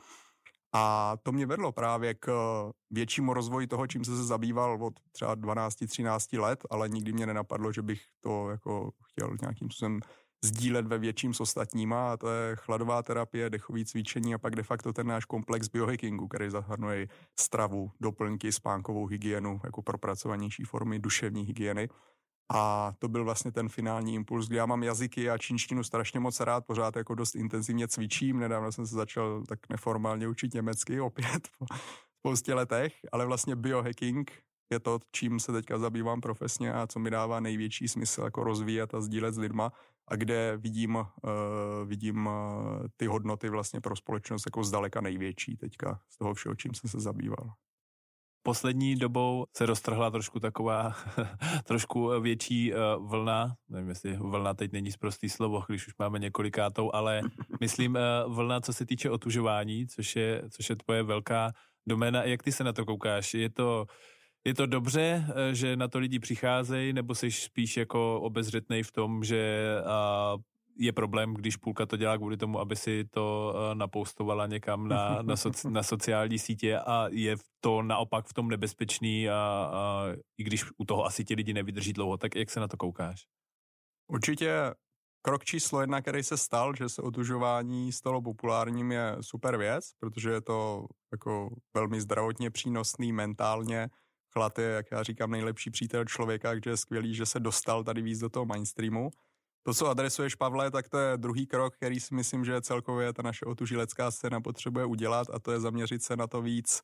S2: A to mě vedlo právě k většímu rozvoji toho, čím jsem se zabýval od třeba 12-13 let, ale nikdy mě nenapadlo, že bych to jako chtěl nějakým způsobem sdílet ve větším s ostatníma a to je chladová terapie, dechové cvičení a pak de facto ten náš komplex biohackingu, který zahrnuje stravu, doplňky, spánkovou hygienu, jako propracovanější formy duševní hygieny. A to byl vlastně ten finální impuls, kdy já mám jazyky a čínštinu strašně moc rád, pořád jako dost intenzivně cvičím. Nedávno jsem se začal tak neformálně učit německy opět po spoustě letech, ale vlastně biohacking je to, čím se teďka zabývám profesně a co mi dává největší smysl jako rozvíjet a sdílet s lidma a kde vidím ty hodnoty vlastně pro společnost jako zdaleka největší teďka z toho všeho, čím jsem se zabýval.
S1: Poslední dobou se roztrhla trošku taková trošku větší vlna, nevím, jestli vlna teď není sprostý slovo, když už máme několikátou, ale myslím vlna, co se týče otužování, což je tvoje velká doména. Jak ty se na to koukáš? Je to dobře, že na to lidi přicházejí, nebo jsi spíš jako obezřetnej v tom, že je problém, když půlka to dělá kvůli tomu, aby si to napoustovala někam na sociální sítě a je to naopak v tom nebezpečný a i když u toho asi ti lidi nevydrží dlouho, tak jak se na to koukáš?
S2: Určitě krok číslo 1, který se stal, že se otužování stalo populárním, je super věc, protože je to jako velmi zdravotně přínosný mentálně. Chlad je, jak já říkám, nejlepší přítel člověka, takže je skvělý, že se dostal tady víc do toho mainstreamu. To, co adresuješ, Pavle, tak to je druhý krok, který si myslím, že celkově ta naše otužilecká scéna potřebuje udělat a to je zaměřit se na to víc,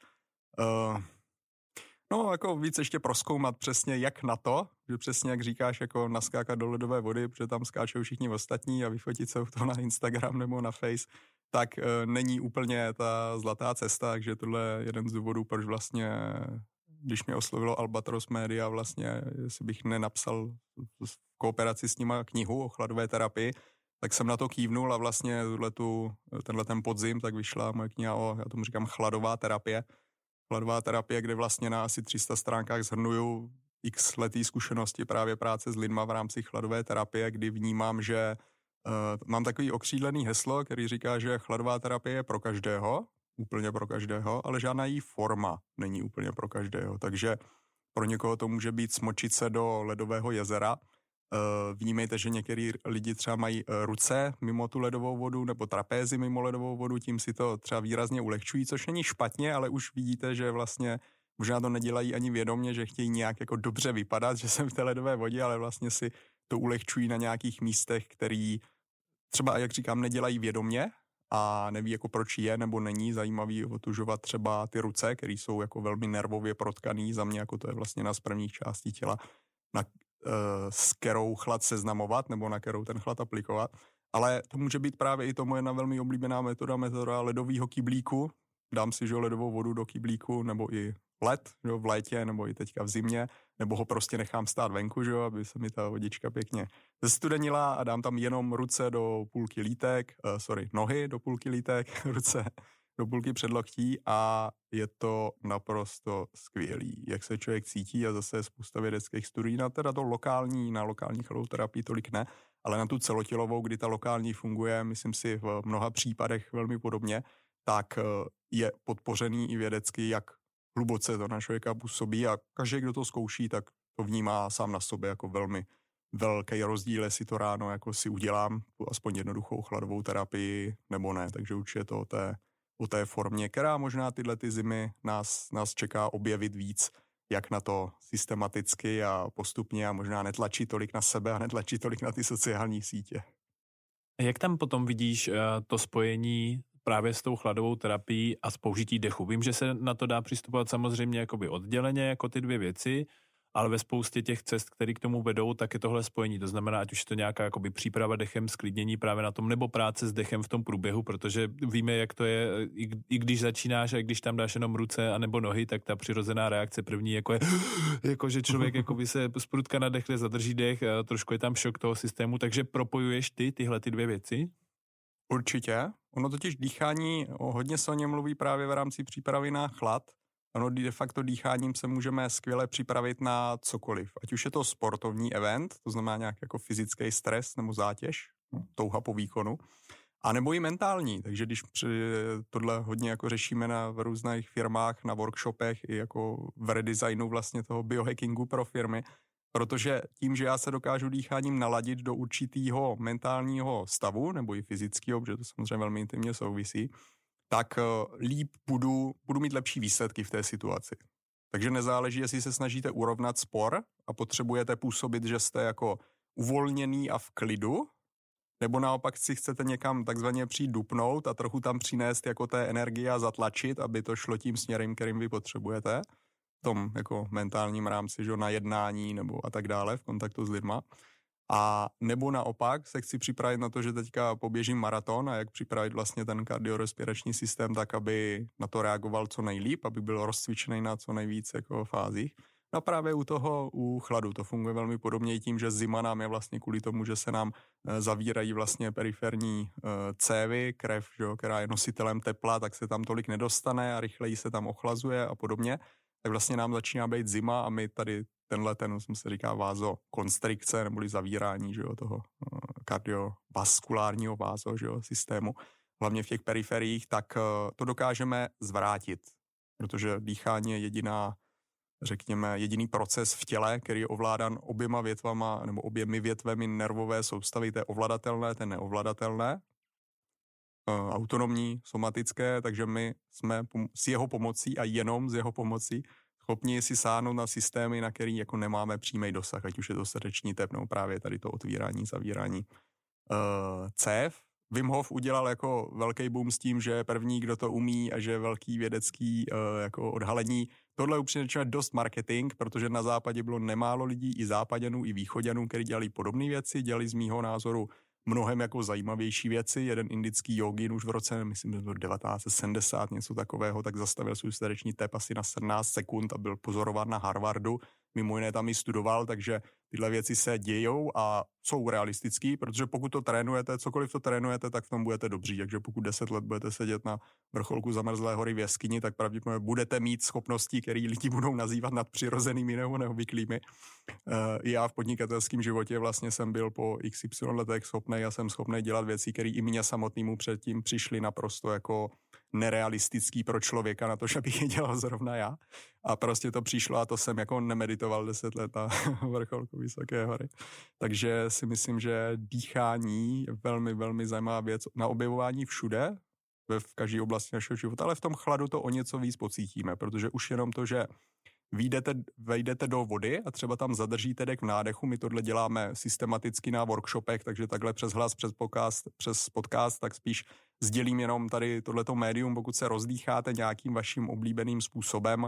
S2: víc ještě prozkoumat přesně jak na to, že přesně jak říkáš, jako naskákat do ledové vody, protože tam skáčou všichni ostatní a vyfotit se to na Instagram nebo na Face, tak není úplně ta zlatá cesta, takže tohle je jeden z důvodů, proč vlastně, když mě oslovilo Albatros Media, vlastně, jestli bych nenapsal v kooperaci s nima knihu o chladové terapii, tak jsem na to kývnul a vlastně tenhle ten podzim, tak vyšla moje kniha já tomu říkám chladová terapie. Chladová terapie, kde vlastně na asi 300 stránkách shrnuju x letý zkušenosti právě práce s lidma v rámci chladové terapie, kdy vnímám, že mám takový okřídlený heslo, který říká, že chladová terapie je pro každého, úplně pro každého, ale žádná její forma není úplně pro každého. Takže pro někoho to může být smočit se do ledového jezera. Vnímejte, že některý lidi třeba mají ruce mimo tu ledovou vodu nebo trapézy mimo ledovou vodu, tím si to třeba výrazně ulehčují, což není špatně, ale už vidíte, že vlastně možná to nedělají ani vědomě, že chtějí nějak jako dobře vypadat, že jsem v té ledové vodě, ale vlastně si to ulehčují na nějakých místech, který třeba, jak říkám, nedělají vědomě a neví jako proč je nebo není zajímavý otužovat třeba ty ruce, které jsou jako velmi nervově protkaný, za mě jako to je vlastně jedna z prvních částí těla, s kterou chlad seznamovat nebo na kterou ten chlad aplikovat. Ale to může být právě i tomu jedna velmi oblíbená metoda ledového kyblíku. Dám si ledovou vodu do kyblíku nebo i led v létě nebo i teďka v zimě, nebo ho prostě nechám stát venku, aby se mi ta vodička pěkně zestudenila a dám tam jenom ruce do půlky lítek, nohy do půlky lítek, ruce do půlky předloktí a je to naprosto skvělý, jak se člověk cítí a zase je spousta vědeckých studií na teda to lokální chladovou terapii tolik ne, ale na tu celotělovou, kdy ta lokální funguje, myslím si v mnoha případech velmi podobně, tak je podpořený i vědecky, jak hluboce to na člověka působí a každý, kdo to zkouší, tak to vnímá sám na sobě jako velmi velký rozdíl, jestli to ráno jako si udělám aspoň jednoduchou chladovou terapii nebo ne, takže určitě to o té formě, která možná tyhle ty zimy nás čeká objevit víc, jak na to systematicky a postupně a možná netlačí tolik na sebe a netlačí tolik na ty sociální sítě.
S1: Jak tam potom vidíš to spojení právě s tou chladovou terapií a s použití dechu? Vím, že se na to dá přistupovat samozřejmě jakoby odděleně, jako ty dvě věci, ale ve spoustě těch cest, které k tomu vedou, tak je tohle spojení. To znamená, ať už je to nějaká jakoby příprava dechem, sklidnění právě na tom, nebo práce s dechem v tom průběhu, protože víme, jak to je, i když začínáš a když tam dáš jenom ruce anebo nohy, tak ta přirozená reakce první jako že člověk jakoby se sprutka nadechne, zadrží dech, trošku je tam šok toho systému, takže propojuješ tyhle ty dvě věci?
S2: Určitě. Ono totiž dýchání, hodně se o něm mluví právě v rámci přípravy na chlad. Ono de facto dýcháním se můžeme skvěle připravit na cokoliv. Ať už je to sportovní event, to znamená nějak jako fyzický stres nebo zátěž, touha po výkonu, a nebo i mentální. Takže když tohle hodně jako řešíme v různých firmách, na workshopech i jako v redesignu vlastně toho biohackingu pro firmy, protože tím, že já se dokážu dýcháním naladit do určitého mentálního stavu nebo i fyzického, protože to samozřejmě velmi intimně souvisí, tak líp budu mít lepší výsledky v té situaci. Takže nezáleží, jestli se snažíte urovnat spor a potřebujete působit, že jste jako uvolněný a v klidu, nebo naopak si chcete někam takzvaně přijít dupnout a trochu tam přinést jako té energie a zatlačit, aby to šlo tím směrem, kterým vy potřebujete, v tom jako mentálním rámci, že na jednání nebo a tak dále, v kontaktu s lidma. A nebo naopak se chci připravit na to, že teďka poběžím maraton a jak připravit vlastně ten kardiorespirační systém tak, aby na to reagoval co nejlíp, aby byl rozcvičený na co nejvíc jako fázích. No právě u chladu to funguje velmi podobně i tím, že zima nám je vlastně kvůli tomu, že se nám zavírají vlastně periferní cévy, krev, že, která je nositelem tepla, tak se tam tolik nedostane a rychleji se tam ochlazuje a podobně. Tak vlastně nám začíná být zima a my tady ten se říká vázokonstrikce neboli zavírání, že jo, toho kardiovaskulárního systému, hlavně v těch periferiích, tak to dokážeme zvrátit, protože dýchání je jediný proces v těle, který je ovládán oběma větvama nebo oběmi větvemi nervové soustavy, to je ovladatelné, to je neovladatelné, autonomní, somatické, takže my jsme s jeho pomocí a jenom s jeho pomocí schopni si sáhnout na systémy, na který jako nemáme přímý dosah, ať už je to srdeční tep, nebo právě tady to otvírání, zavírání cév. Wim Hof udělal jako velký boom s tím, že je první, kdo to umí a že je velký vědecký jako odhalení. Tohle upřímně řečeno dost marketing, protože na západě bylo nemálo lidí, i západěnů, i východěnů, kteří dělali podobné věci, dělali z mýho názoru mnohem jako zajímavější věci. Jeden indický jogin už v roce, myslím, že bylo 1970, něco takového, tak zastavil svůj srdeční tep asi na 17 sekund a byl pozorován na Harvardu. Mimo jiné tam i studoval, takže tyhle věci se dějou a jsou realistický, protože pokud to trénujete, cokoliv to trénujete, tak v tom budete dobří. Takže pokud 10 let budete sedět na vrcholku zamrzlé hory v jeskyni, tak pravděpodobně budete mít schopnosti, které lidi budou nazývat nadpřirozenými nebo neobvyklými. Já v podnikatelském životě vlastně jsem byl po XY letech schopnej a jsem schopný dělat věci, které i mě samotnému předtím přišly naprosto jako nerealistický pro člověka na to, že bych je dělal zrovna já. A prostě to přišlo a to jsem jako nemeditoval 10 let na vrcholku vysoké hory. Takže si myslím, že dýchání je velmi, velmi zajímavá věc na objevování všude, v každé oblasti našeho života, ale v tom chladu to o něco víc pocítíme, protože už jenom to, že vejdete do vody a třeba tam zadržíte dech v nádechu, my tohle děláme systematicky na workshopech, takže takhle přes hlas, přes podcast, tak spíš sdělím jenom tady tohleto médium, pokud se rozdýcháte nějakým vaším oblíbeným způsobem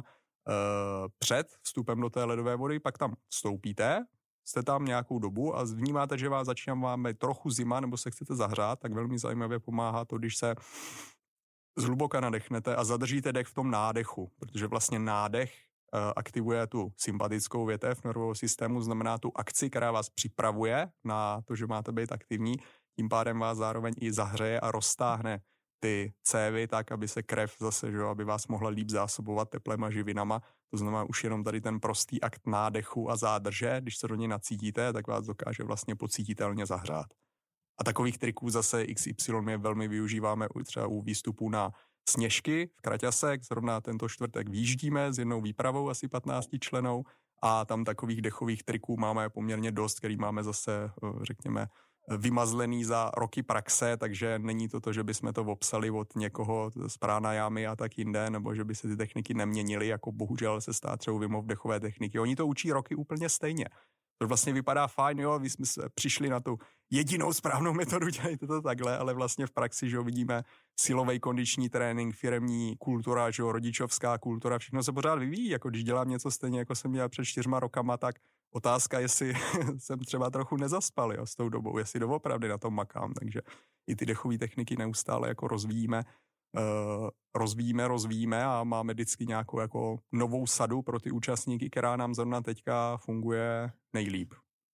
S2: před vstupem do té ledové vody, pak tam vstoupíte, jste tam nějakou dobu a vnímáte, že vás začíná trochu zima nebo se chcete zahřát, tak velmi zajímavě pomáhá to, když se zhluboka nadechnete a zadržíte dech v tom nádechu, protože vlastně nádech aktivuje tu sympatickou větev nervového systému, znamená tu akci, která vás připravuje na to, že máte být aktivní, tím pádem vás zároveň i zahřeje a roztáhne ty cévy tak, aby se krev zase, že, aby vás mohla líp zásobovat teplem a živinama. To znamená už jenom tady ten prostý akt nádechu a zádrže, když se do něj nacítíte, tak vás dokáže vlastně pocítitelně zahřát. A takových triků zase XY my velmi využíváme třeba u výstupů na Sněžky v Kraťasek. Zrovna tento čtvrtek výjíždíme s jednou výpravou asi 15 členou a tam takových dechových triků máme poměrně dost, který máme zase, řekněme, vymazlený za roky praxe, takže není to, že bychom to obsali od někoho z pránajámy a tak jinde, nebo že by se ty techniky neměnily, jako bohužel se stát třeba Wim Hof dechové techniky. Oni to učí roky úplně stejně. To vlastně vypadá fajn, jo, my jsme přišli na tu jedinou správnou metodu, dělejte to takhle, ale vlastně v praxi, že jo, vidíme silový kondiční trénink, firemní kultura, že jo, rodičovská kultura, všechno se pořád vyvíjí, jako když dělám něco stejně, jako jsem dělal před 4 rokama, tak otázka, jestli jsem třeba trochu nezaspal, jo, s tou dobou, jestli doopravdy na tom makám, takže i ty dechové techniky neustále jako rozvíjíme a máme vždycky nějakou jako novou sadu pro ty účastníky, která nám zrovna teďka funguje nejlíp.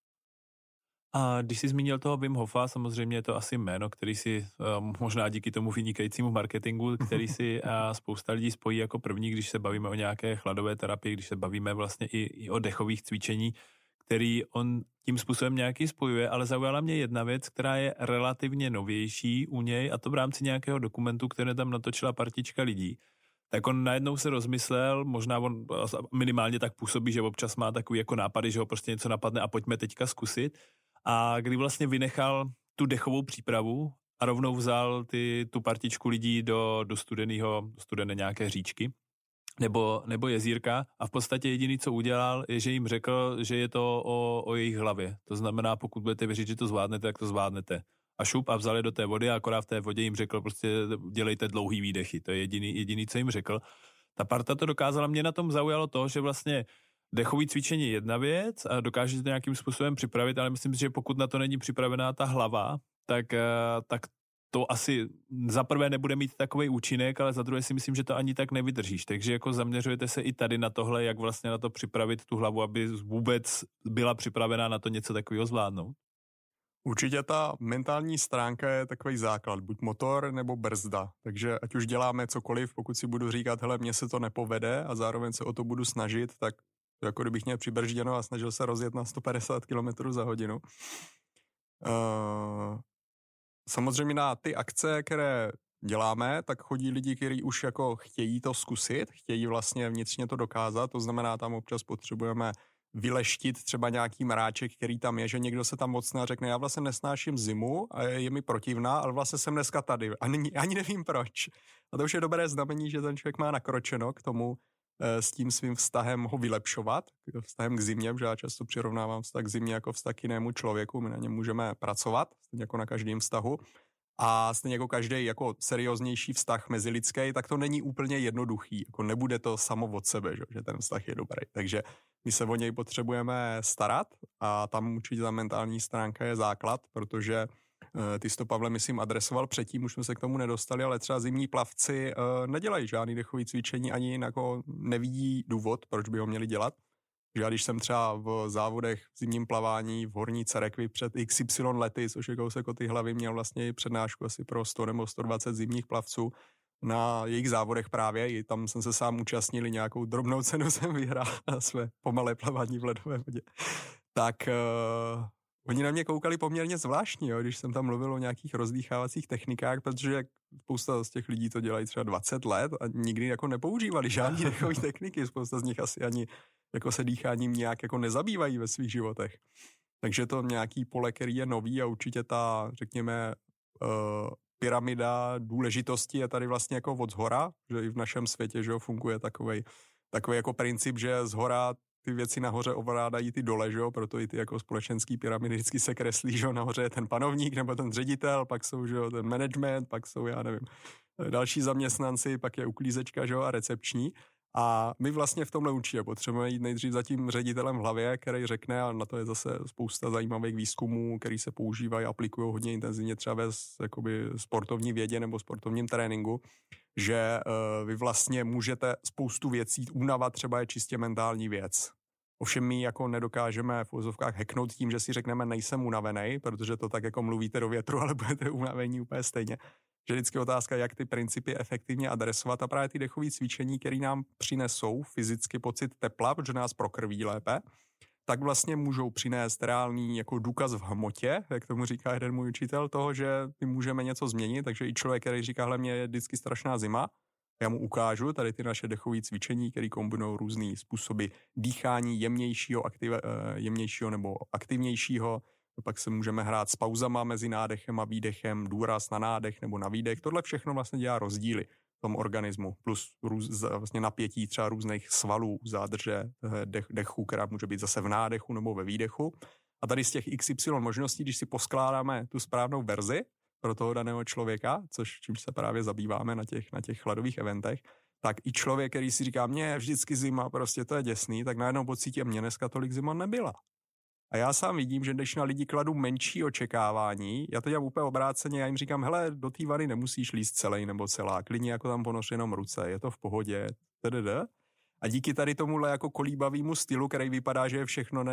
S1: A když jsi zmínil toho Wim Hofa, samozřejmě je to asi jméno, který si možná díky tomu vynikajícímu marketingu, který si spousta lidí spojí jako první, když se bavíme o nějaké chladové terapii, když se bavíme vlastně i o dechových cvičení, který on tím způsobem nějaký spojuje, ale zaujala mě jedna věc, která je relativně novější u něj, a to v rámci nějakého dokumentu, který tam natočila partička lidí. Tak on najednou se rozmyslel, možná on minimálně tak působí, že občas má takový jako nápady, že ho prostě něco napadne a pojďme teďka zkusit. A kdy vlastně vynechal tu dechovou přípravu a rovnou vzal tu partičku lidí do studené nějaké říčky nebo jezírka a v podstatě jediný, co udělal, je, že jim řekl, že je to o jejich hlavě. To znamená, pokud budete věřit, že to zvládnete, tak to zvládnete. a šup a vzali do té vody a akorát v té vodě jim řekl prostě dělejte dlouhý výdechy. To je jediný, co jim řekl. Ta parta to dokázala, mě na tom zaujalo to, že vlastně dechový cvičení je jedna věc a dokáže to nějakým způsobem připravit, ale myslím si, že pokud na to není připravená ta hlava, tak to asi za prvé nebude mít takovej účinek, ale za druhé si myslím, že to ani tak nevydržíš. Takže jako zaměřujete se i tady na tohle, jak vlastně na to připravit tu hlavu, aby vůbec byla připravená na to něco takového zvládnout.
S2: Určitě ta mentální stránka je takový základ, buď motor nebo brzda. Takže ať už děláme cokoliv, pokud si budu říkat, hele, mně se to nepovede a zároveň se o to budu snažit, tak jako kdybych měl přibržděno a snažil se rozjet na 150 km za hodinu. Samozřejmě na ty akce, které děláme, tak chodí lidi, kteří už jako chtějí to zkusit, chtějí vlastně vnitřně to dokázat, to znamená, tam občas potřebujeme vyleštit třeba nějaký mráček, který tam je, že někdo se tam mocne a řekne, já vlastně nesnáším zimu a je mi protivná, ale vlastně jsem dneska tady a ani nevím proč. A to už je dobré znamení, že ten člověk má nakročeno k tomu, s tím svým vztahem ho vylepšovat, vztahem k zimě, že já často přirovnávám vztah k zimě jako vztah k jinému člověku, my na něm můžeme pracovat, stejně jako na každém vztahu. A stejně jako každý jako serióznější vztah mezilidský, tak to není úplně jednoduchý. Jako nebude to samo od sebe, že ten vztah je dobrý. Takže my se o něj potřebujeme starat a tam určitě ta mentální stránka je základ, protože ty jsi to, Pavle, myslím, adresoval předtím, už jsme se k tomu nedostali, ale třeba zimní plavci nedělají žádný dechový cvičení, ani jako nevidí důvod, proč by ho měli dělat. Já když jsem třeba v závodech v zimním plavání v Horní Cerekvi před XY lety, což je kousek od ty hlavy, měl vlastně přednášku asi pro 100 nebo 120 zimních plavců na jejich závodech právě. I tam jsem se sám účastnil, nějakou drobnou cenu jsem vyhrál na své pomalé plavání v ledové vodě. Tak oni na mě koukali poměrně zvláštně, jo, když jsem tam mluvil o nějakých rozdýchávacích technikách, protože spousta z těch lidí to dělají třeba 20 let a nikdy jako nepoužívali žádné dechové techniky. Spousta z nich asi ani jako se dýcháním nějak jako nezabývají ve svých životech. Takže to nějaký pole, který je nový a určitě ta, řekněme, pyramida důležitosti je tady vlastně jako od zhora, že i v našem světě, že funguje takovej jako princip, že zhora ty věci nahoře ovládají ty dole, že jo, proto i ty jako společenský pyramidy vždycky se kreslí, že jo, nahoře je ten panovník nebo ten ředitel, pak jsou, že jo, ten management, pak jsou, já nevím, další zaměstnanci, pak je uklízečka, že jo, a recepční. A my vlastně v tomhle určitě potřebujeme jít nejdřív za tím ředitelem v hlavě, který řekne, a na to je zase spousta zajímavých výzkumů, který se používají, aplikují hodně intenzivně třeba ve jakoby sportovní vědě nebo sportovním tréninku, že vy vlastně můžete spoustu věcí, únava třeba je čistě mentální věc. Ovšem my jako nedokážeme v uvozovkách hacknout tím, že si řekneme nejsem unavený, protože to tak jako mluvíte do větru, ale budete unavení úplně stejně. Že vždycky otázka, jak ty principy efektivně adresovat a právě ty dechové cvičení, které nám přinesou fyzicky pocit tepla, protože nás prokrví lépe, tak vlastně můžou přinést reálný jako důkaz v hmotě, jak tomu říká jeden můj učitel, toho, že my můžeme něco změnit, takže i člověk, který říká, hele, mě je vždycky strašná zima, já mu ukážu tady ty naše dechové cvičení, které kombinují různý způsoby dýchání jemnějšího nebo aktivnějšího. Pak se můžeme hrát s pauzama mezi nádechem a výdechem, důraz na nádech nebo na výdech. Tohle všechno vlastně dělá rozdíly v tom organismu, plus vlastně napětí třeba různých svalů, zádrže dechu, která může být zase v nádechu nebo ve výdechu. A tady z těch XY možností, když si poskládáme tu správnou verzi pro toho daného člověka, čím se právě zabýváme na těch chladových eventech, tak i člověk, který si říká, mě je vždycky zima, prostě to je děsný, tak najednou pocítím, mě dneska tolik zima nebyla. A já sám vidím, že když na lidi kladu menší očekávání, já to dělám úplně obráceně, já jim říkám, hele, do té vany nemusíš líst celý nebo celá, klidně jako tam ponoř jenom ruce, je to v pohodě, tdd. A díky tady tomuhle jako kolíbavému stylu, který vypadá, že je všechno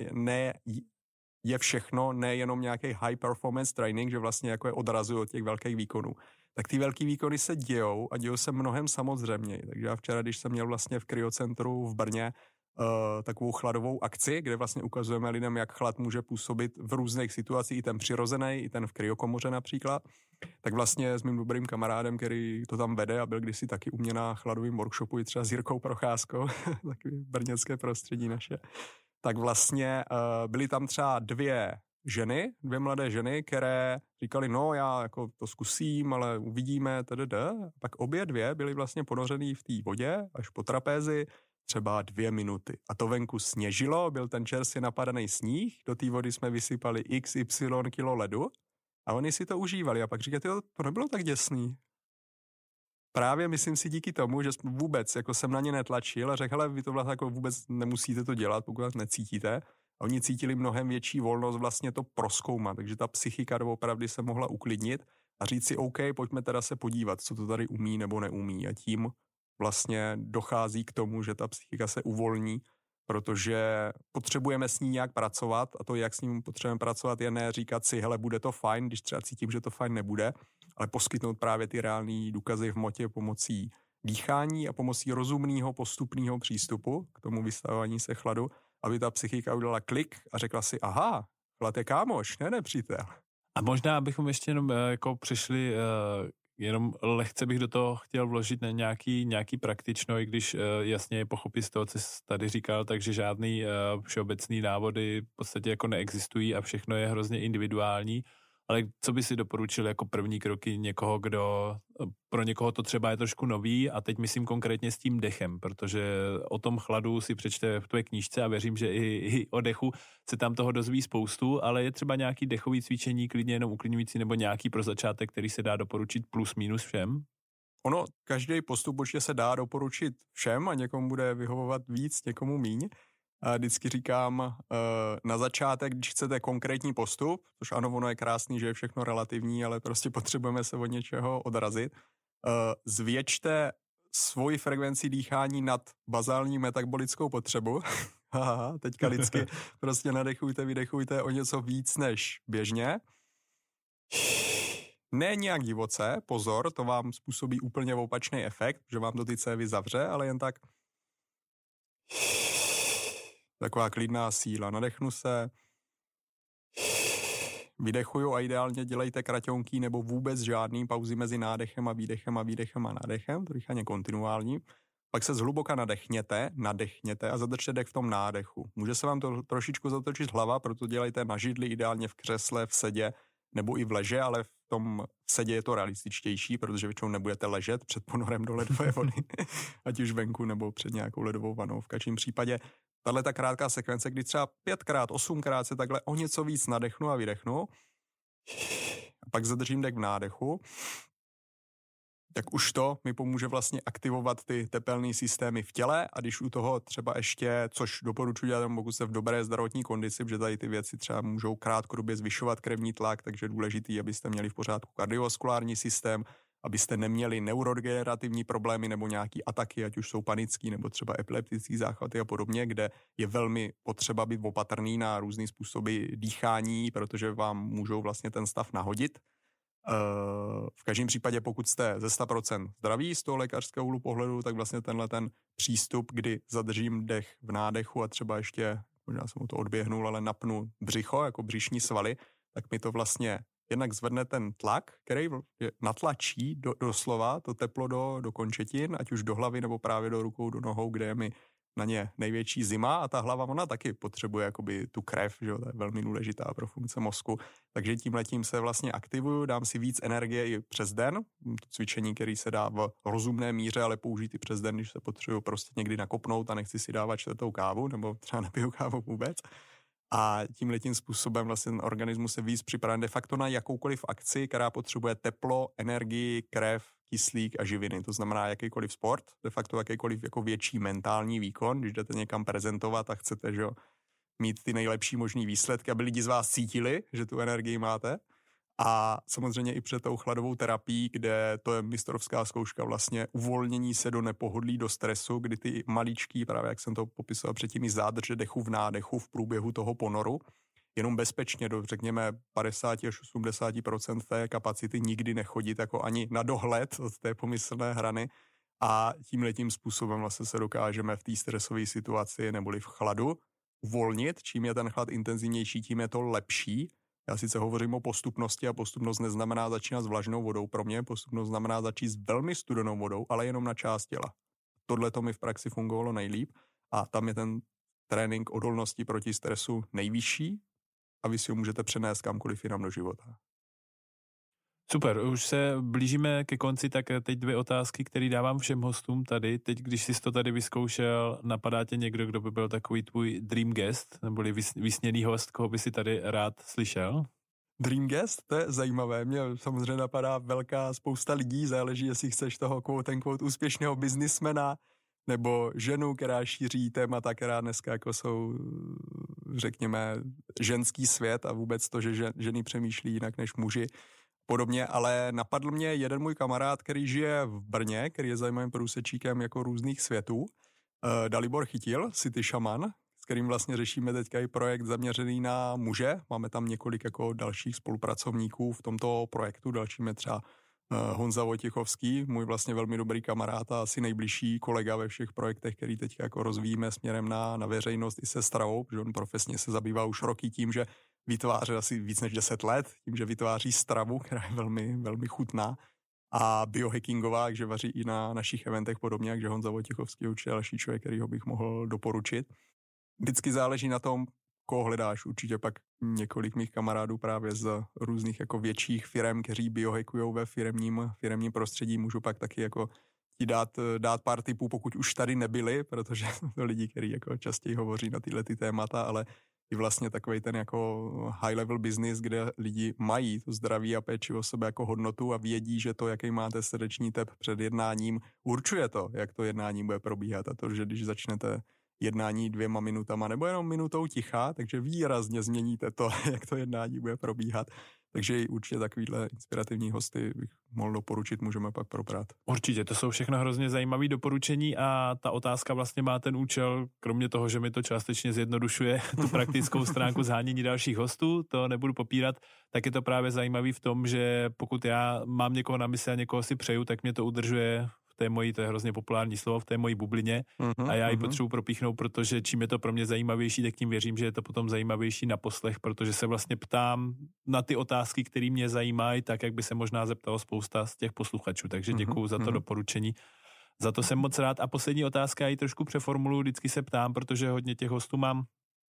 S2: je všechno, nejenom nějaký high performance training, že vlastně jako je odrazuje od těch velkých výkonů, tak ty velký výkony se dějou a dějou se mnohem samozřejmě. Takže já včera, když jsem měl vlastně v kryocentru v Brně takovou chladovou akci, kde vlastně ukazujeme lidem, jak chlad může působit v různých situacích, i ten přirozený, i ten v kryokomoře například, tak vlastně s mým dobrým kamarádem, který to tam vede a byl kdysi taky u mě na chladovém workshopu i třeba s Jirkou Procházkou, takový brněnské prostředí naše, tak vlastně byly tam třeba dvě mladé ženy, které říkali, no já jako to zkusím, ale uvidíme, pak obě dvě byly vlastně ponořený v té vodě až po trapézi, třeba 2 minuty. A to venku sněžilo, byl ten čerstvě napadaný sníh, do té vody jsme vysypali XY kilo ledu A oni si to užívali a pak říkají, to nebylo tak děsný. Právě myslím si díky tomu, že vůbec jako jsem na ně netlačil a řekl, hele, vy to vlastně jako vůbec nemusíte to dělat, pokud vás necítíte. A oni cítili mnohem větší volnost vlastně to prozkoumat, takže ta psychika doopravdy se mohla uklidnit a říct si, OK, pojďme teda se podívat, co to tady umí nebo neumí. A tím vlastně dochází k tomu, že ta psychika se uvolní, protože potřebujeme s ní nějak pracovat a to, jak s ním potřebujeme pracovat, je ne říkat si, hele, bude to fajn, když třeba cítím, že to fajn nebude, ale poskytnout právě ty reální důkazy v hmotě pomocí dýchání a pomocí rozumného postupného přístupu k tomu vystavování se chladu, aby ta psychika udělala klik a řekla si, aha, chlad je kámoš, ne nepřítel.
S1: A možná, abychom ještě jenom jako přišli, jenom lehce bych do toho chtěl vložit na nějaký praktično, i když jasně je pochopit z toho, co jsi tady říkal, takže žádný všeobecný návody v podstatě jako neexistují a všechno je hrozně individuální. Ale co by si doporučil jako první kroky někoho, pro někoho to třeba je trošku nový a teď myslím konkrétně s tím dechem, protože o tom chladu si přečte v tvé knížce a věřím, že i o dechu se tam toho dozví spoustu, ale je třeba nějaký dechový cvičení, klidně jenom uklidňující nebo nějaký pro začátek, který se dá doporučit plus minus všem?
S2: Ono, každý postup určitě se dá doporučit všem a někomu bude vyhovovat víc, někomu míň. A vždycky říkám, na začátek, když chcete konkrétní postup, což ano, ono je krásný, že je všechno relativní, ale prostě potřebujeme se od něčeho odrazit, zvětšte svoji frekvenci dýchání nad bazální metabolickou potřebu. Teďka lidsky prostě nadechujte, vydechujte o něco víc než běžně. Ne nějak divoce, pozor, to vám způsobí úplně opačný efekt, že vám to ty cévy zavře, ale jen tak taková klidná síla. Nadechnu se, vydechuju a ideálně dělejte kraťonky nebo vůbec žádný pauzy mezi nádechem a výdechem a výdechem a nádechem, to dýchání kontinuální. Pak se zhluboka nadechněte a zadržte dech v tom nádechu. Může se vám to trošičku zatočit hlava, proto dělejte na židli, ideálně v křesle, v sedě nebo i v leže, ale v tom sedě je to realističtější, protože většinou nebudete ležet před ponorem do ledové vody, ať už venku nebo před nějakou ledovou vanou. V každém případě tahle ta krátká sekvence, kdy třeba 5x, 8x se takhle o něco víc nadechnu a vydechnu, a pak zadržím dech v nádechu, tak už to mi pomůže vlastně aktivovat ty tepelné systémy v těle a když u toho třeba ještě, což doporučuji dělat, pokud jste v dobré zdravotní kondici, protože tady ty věci třeba můžou krátkodobě zvyšovat krevní tlak, takže je důležitý, abyste měli v pořádku kardiovaskulární systém, abyste neměli neurodegenerativní problémy nebo nějaký ataky, ať už jsou panický nebo třeba epileptický záchvaty a podobně, kde je velmi potřeba být opatrný na různý způsoby dýchání, protože vám můžou vlastně ten stav nahodit. V každém případě, pokud jste ze 100% zdraví z toho lékařského úhlu pohledu, tak vlastně tenhle ten přístup, kdy zadržím dech v nádechu a třeba ještě, možná jsem mu to odběhnul, ale napnu břicho, jako břišní svaly, tak mi to vlastně jednak zvedne ten tlak, který natlačí doslova to teplo do končetin, ať už do hlavy nebo právě do rukou, do nohou, kde je mi na ně největší zima a ta hlava, ona taky potřebuje jakoby tu krev, že jo, to je velmi důležitá pro funkce mozku, takže tímhletím se vlastně aktivuju, dám si víc energie i přes den, to cvičení, který se dá v rozumné míře, ale použít i přes den, když se potřebuju prostě někdy nakopnout a nechci si dávat 4. kávu, nebo třeba nepiju kávu vůbec. A tímhletím způsobem vlastně ten organismus se víc připravuje de facto na jakoukoliv akci, která potřebuje teplo, energii, krev, kyslík a živiny. To znamená jakýkoliv sport, de facto jakýkoliv jako větší mentální výkon, když jdete někam prezentovat a chcete, že mít ty nejlepší možný výsledky, aby lidi z vás cítili, že tu energii máte. A samozřejmě i před tou chladovou terapií, kde to je mistrovská zkouška vlastně uvolnění se do nepohodlí, do stresu, kdy ty maličký, právě jak jsem to popisoval předtím, i zádrže dechu v nádechu v průběhu toho ponoru, jenom bezpečně do, řekněme, 50 až 80% té kapacity nikdy nechodit jako ani na dohled od té pomyslné hrany a tímhletím způsobem vlastně se dokážeme v té stresové situaci neboli v chladu uvolnit. Čím je ten chlad intenzivnější, tím je to lepší. Já sice hovořím o postupnosti a postupnost neznamená začínat s vlažnou vodou. Pro mě postupnost znamená začít s velmi studenou vodou, ale jenom na část těla. Tohle to mi v praxi fungovalo nejlíp a tam je ten trénink odolnosti proti stresu nejvyšší a vy si ho můžete přenést kamkoliv jinam do života.
S1: Super, už se blížíme ke konci, tak teď 2 otázky, které dávám všem hostům tady. Teď, když jsi to tady vyzkoušel, napadá tě někdo, kdo by byl takový tvůj dream guest, neboli vysněný host, koho by si tady rád slyšel?
S2: Dream guest, to je zajímavé. Mě samozřejmě napadá velká spousta lidí, záleží, jestli chceš toho quote-unquote úspěšného biznismena, nebo ženu, která šíří témata, která dneska jako jsou, řekněme, ženský svět a vůbec to, že ženy přemýšlí jinak než muži. Podobně, ale napadl mě jeden můj kamarád, který žije v Brně, který je zajímavým průsečíkem jako různých světů. Dalibor Chytil, City Shaman, s kterým vlastně řešíme teďka i projekt zaměřený na muže. Máme tam několik jako dalších spolupracovníků v tomto projektu. Dalším je třeba Honza Vojtěchovský, můj vlastně velmi dobrý kamarád a asi nejbližší kolega ve všech projektech, který teďka jako rozvíjíme směrem na veřejnost i se stravou, protože on profesně se zabývá už roky tím, že vytváří asi víc než 10 let, tím, že vytváří stravu, která je velmi, velmi chutná a biohackingová, takže vaří i na našich eventech podobně, takže Honza Vojtěchovský je určitě další člověk, kterýho bych mohl doporučit. Vždycky záleží na tom, koho hledáš. Určitě pak několik mých kamarádů právě z různých jako větších firem, kteří biohackujou ve firemním prostředí, můžu pak taky jako ti dát pár tipů, pokud už tady nebyli, protože to lidi, kteří jako častěji hovoří na tyhle ty témata, ale i vlastně takovej ten jako high level business, kde lidi mají to zdraví a péči o sebe jako hodnotu a vědí, že to, jaký máte srdeční tep před jednáním, určuje to, jak to jednání bude probíhat. A to, že když začnete jednání 2 minutama nebo jenom minutou ticha, takže výrazně změníte to, jak to jednání bude probíhat. Takže určitě takovýhle inspirativní hosty bych mohl doporučit, můžeme pak probrat.
S1: Určitě, to jsou všechno hrozně zajímavé doporučení a ta otázka vlastně má ten účel, kromě toho, že mi to částečně zjednodušuje tu praktickou stránku zhánění dalších hostů, to nebudu popírat, tak je to právě zajímavý v tom, že pokud já mám někoho na mysli a někoho si přeju, tak mě to udržuje to je hrozně populární slovo, v té mojí bublině a já ji potřebuji propíchnout, protože čím je to pro mě zajímavější, tak tím věřím, že je to potom zajímavější na poslech, protože se vlastně ptám na ty otázky, které mě zajímají, tak jak by se možná zeptalo spousta z těch posluchačů, takže děkuju za to doporučení. Za to jsem moc rád. A poslední otázka, já ji trošku přeformuluji, vždycky se ptám, protože hodně těch hostů mám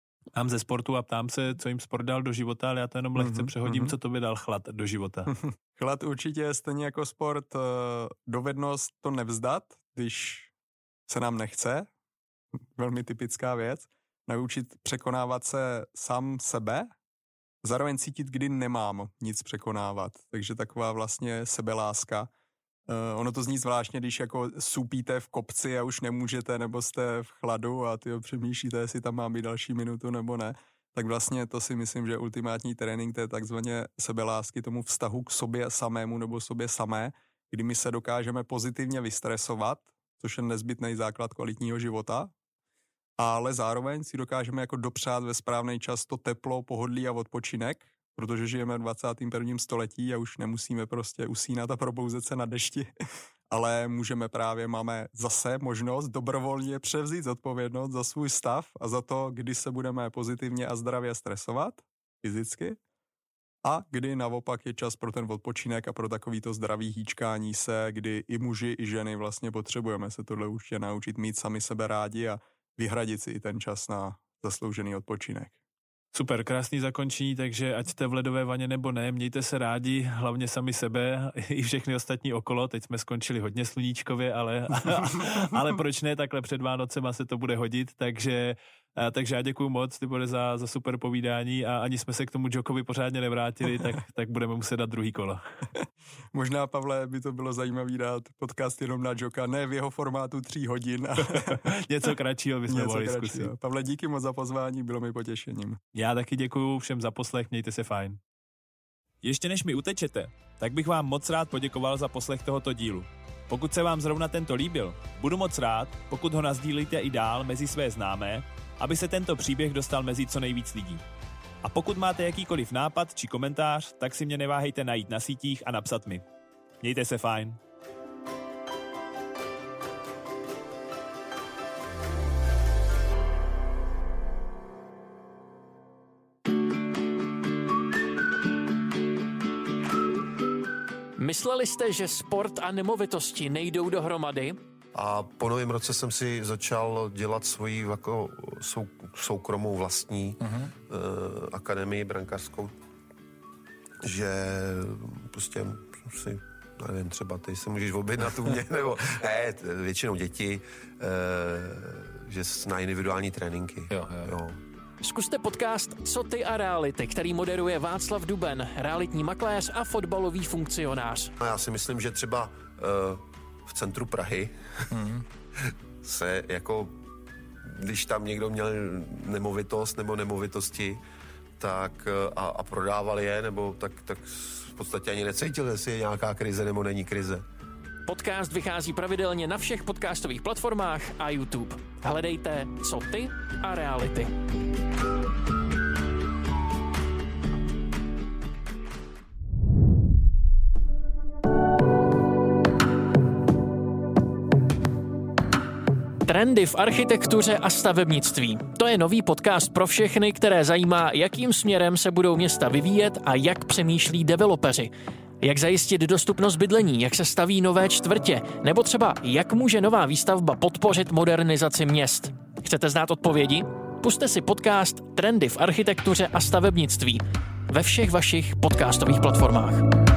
S1: ze sportu a ptám se, co jim sport dal do života, ale já to jenom lehce přehodím, co to by dal chlad do života.
S2: Chlad určitě je stejně jako sport dovednost to nevzdat, když se nám nechce. Velmi typická věc. Naučit překonávat se sám sebe, zároveň cítit, kdy nemám nic překonávat. Takže taková vlastně sebeláska. Ono to zní zvláštně, když jako supíte v kopci a už nemůžete, nebo jste v chladu a ty přemýšlíte, jestli tam má být další minutu nebo ne, tak vlastně to si myslím, že ultimátní trénink, to je takzvaně sebelásky tomu vztahu k sobě samému nebo sobě samé, kdy my se dokážeme pozitivně vystresovat, což je nezbytný základ kvalitního života, ale zároveň si dokážeme jako dopřát ve správný čas to teplo, pohodlí a odpočinek, protože žijeme v 21. století a už nemusíme prostě usínat a probouzet se na dešti, ale máme zase možnost dobrovolně převzít zodpovědnost za svůj stav a za to, kdy se budeme pozitivně a zdravě stresovat fyzicky a kdy naopak je čas pro ten odpočinek a pro takovýto zdravý hýčkání se, kdy i muži, i ženy vlastně potřebujeme se tohle určitě naučit mít sami sebe rádi a vyhradit si i ten čas na zasloužený odpočinek.
S1: Super, krásný zakončení, takže ať jste v ledové vaně nebo ne, mějte se rádi, hlavně sami sebe i všechny ostatní okolo. Teď jsme skončili hodně sluníčkově, ale proč ne, takhle před Vánocema se to bude hodit, takže já děkuju moc, Tibore, za super povídání a ani jsme se k tomu Djokovi pořádně nevrátili, tak budeme muset dát druhý kolo.
S2: Možná, Pavle, by to bylo zajímavý dát podcast jenom na Djoka, ne v jeho formátu 3 hodin.
S1: Něco kratšího bychom mohli zkusit.
S2: Pavle, díky moc za pozvání, bylo mi potěšením.
S1: Já taky děkuju všem za poslech, mějte se fajn. Ještě než mi utečete, tak bych vám moc rád poděkoval za poslech tohoto dílu. Pokud se vám zrovna tento líbil, budu moc rád, pokud ho nasdílíte i dál mezi své známé, aby se tento příběh dostal mezi co nejvíc lidí. A pokud máte jakýkoliv nápad či komentář, tak si mě neváhejte najít na sítích a napsat mi. Mějte se fajn.
S3: Mysleli jste, že sport a nemovitosti nejdou dohromady?
S4: A po novém roce jsem si začal dělat svoji jako soukromou vlastní akademii brankářskou, že prostě si, nevím, třeba ty se můžeš objednat u mě, nebo většinou děti, že na individuální tréninky.
S3: Jo. Zkuste podcast Co ty a reality, který moderuje Václav Duben, realitní makléř a fotbalový funkcionář.
S4: Já si myslím, že třeba v centru Prahy se jako, když tam někdo měl nemovitost nebo nemovitosti, tak a prodával je, nebo tak v podstatě ani necítil, jestli je nějaká krize nebo není krize.
S3: Podcast vychází pravidelně na všech podcastových platformách a YouTube. Hledejte Co ty a reality. Trendy v architektuře a stavebnictví. To je nový podcast pro všechny, které zajímá, jakým směrem se budou města vyvíjet a jak přemýšlí developeři. Jak zajistit dostupnost bydlení, jak se staví nové čtvrtě, nebo třeba jak může nová výstavba podpořit modernizaci měst. Chcete znát odpovědi? Pusťte si podcast Trendy v architektuře a stavebnictví ve všech vašich podcastových platformách.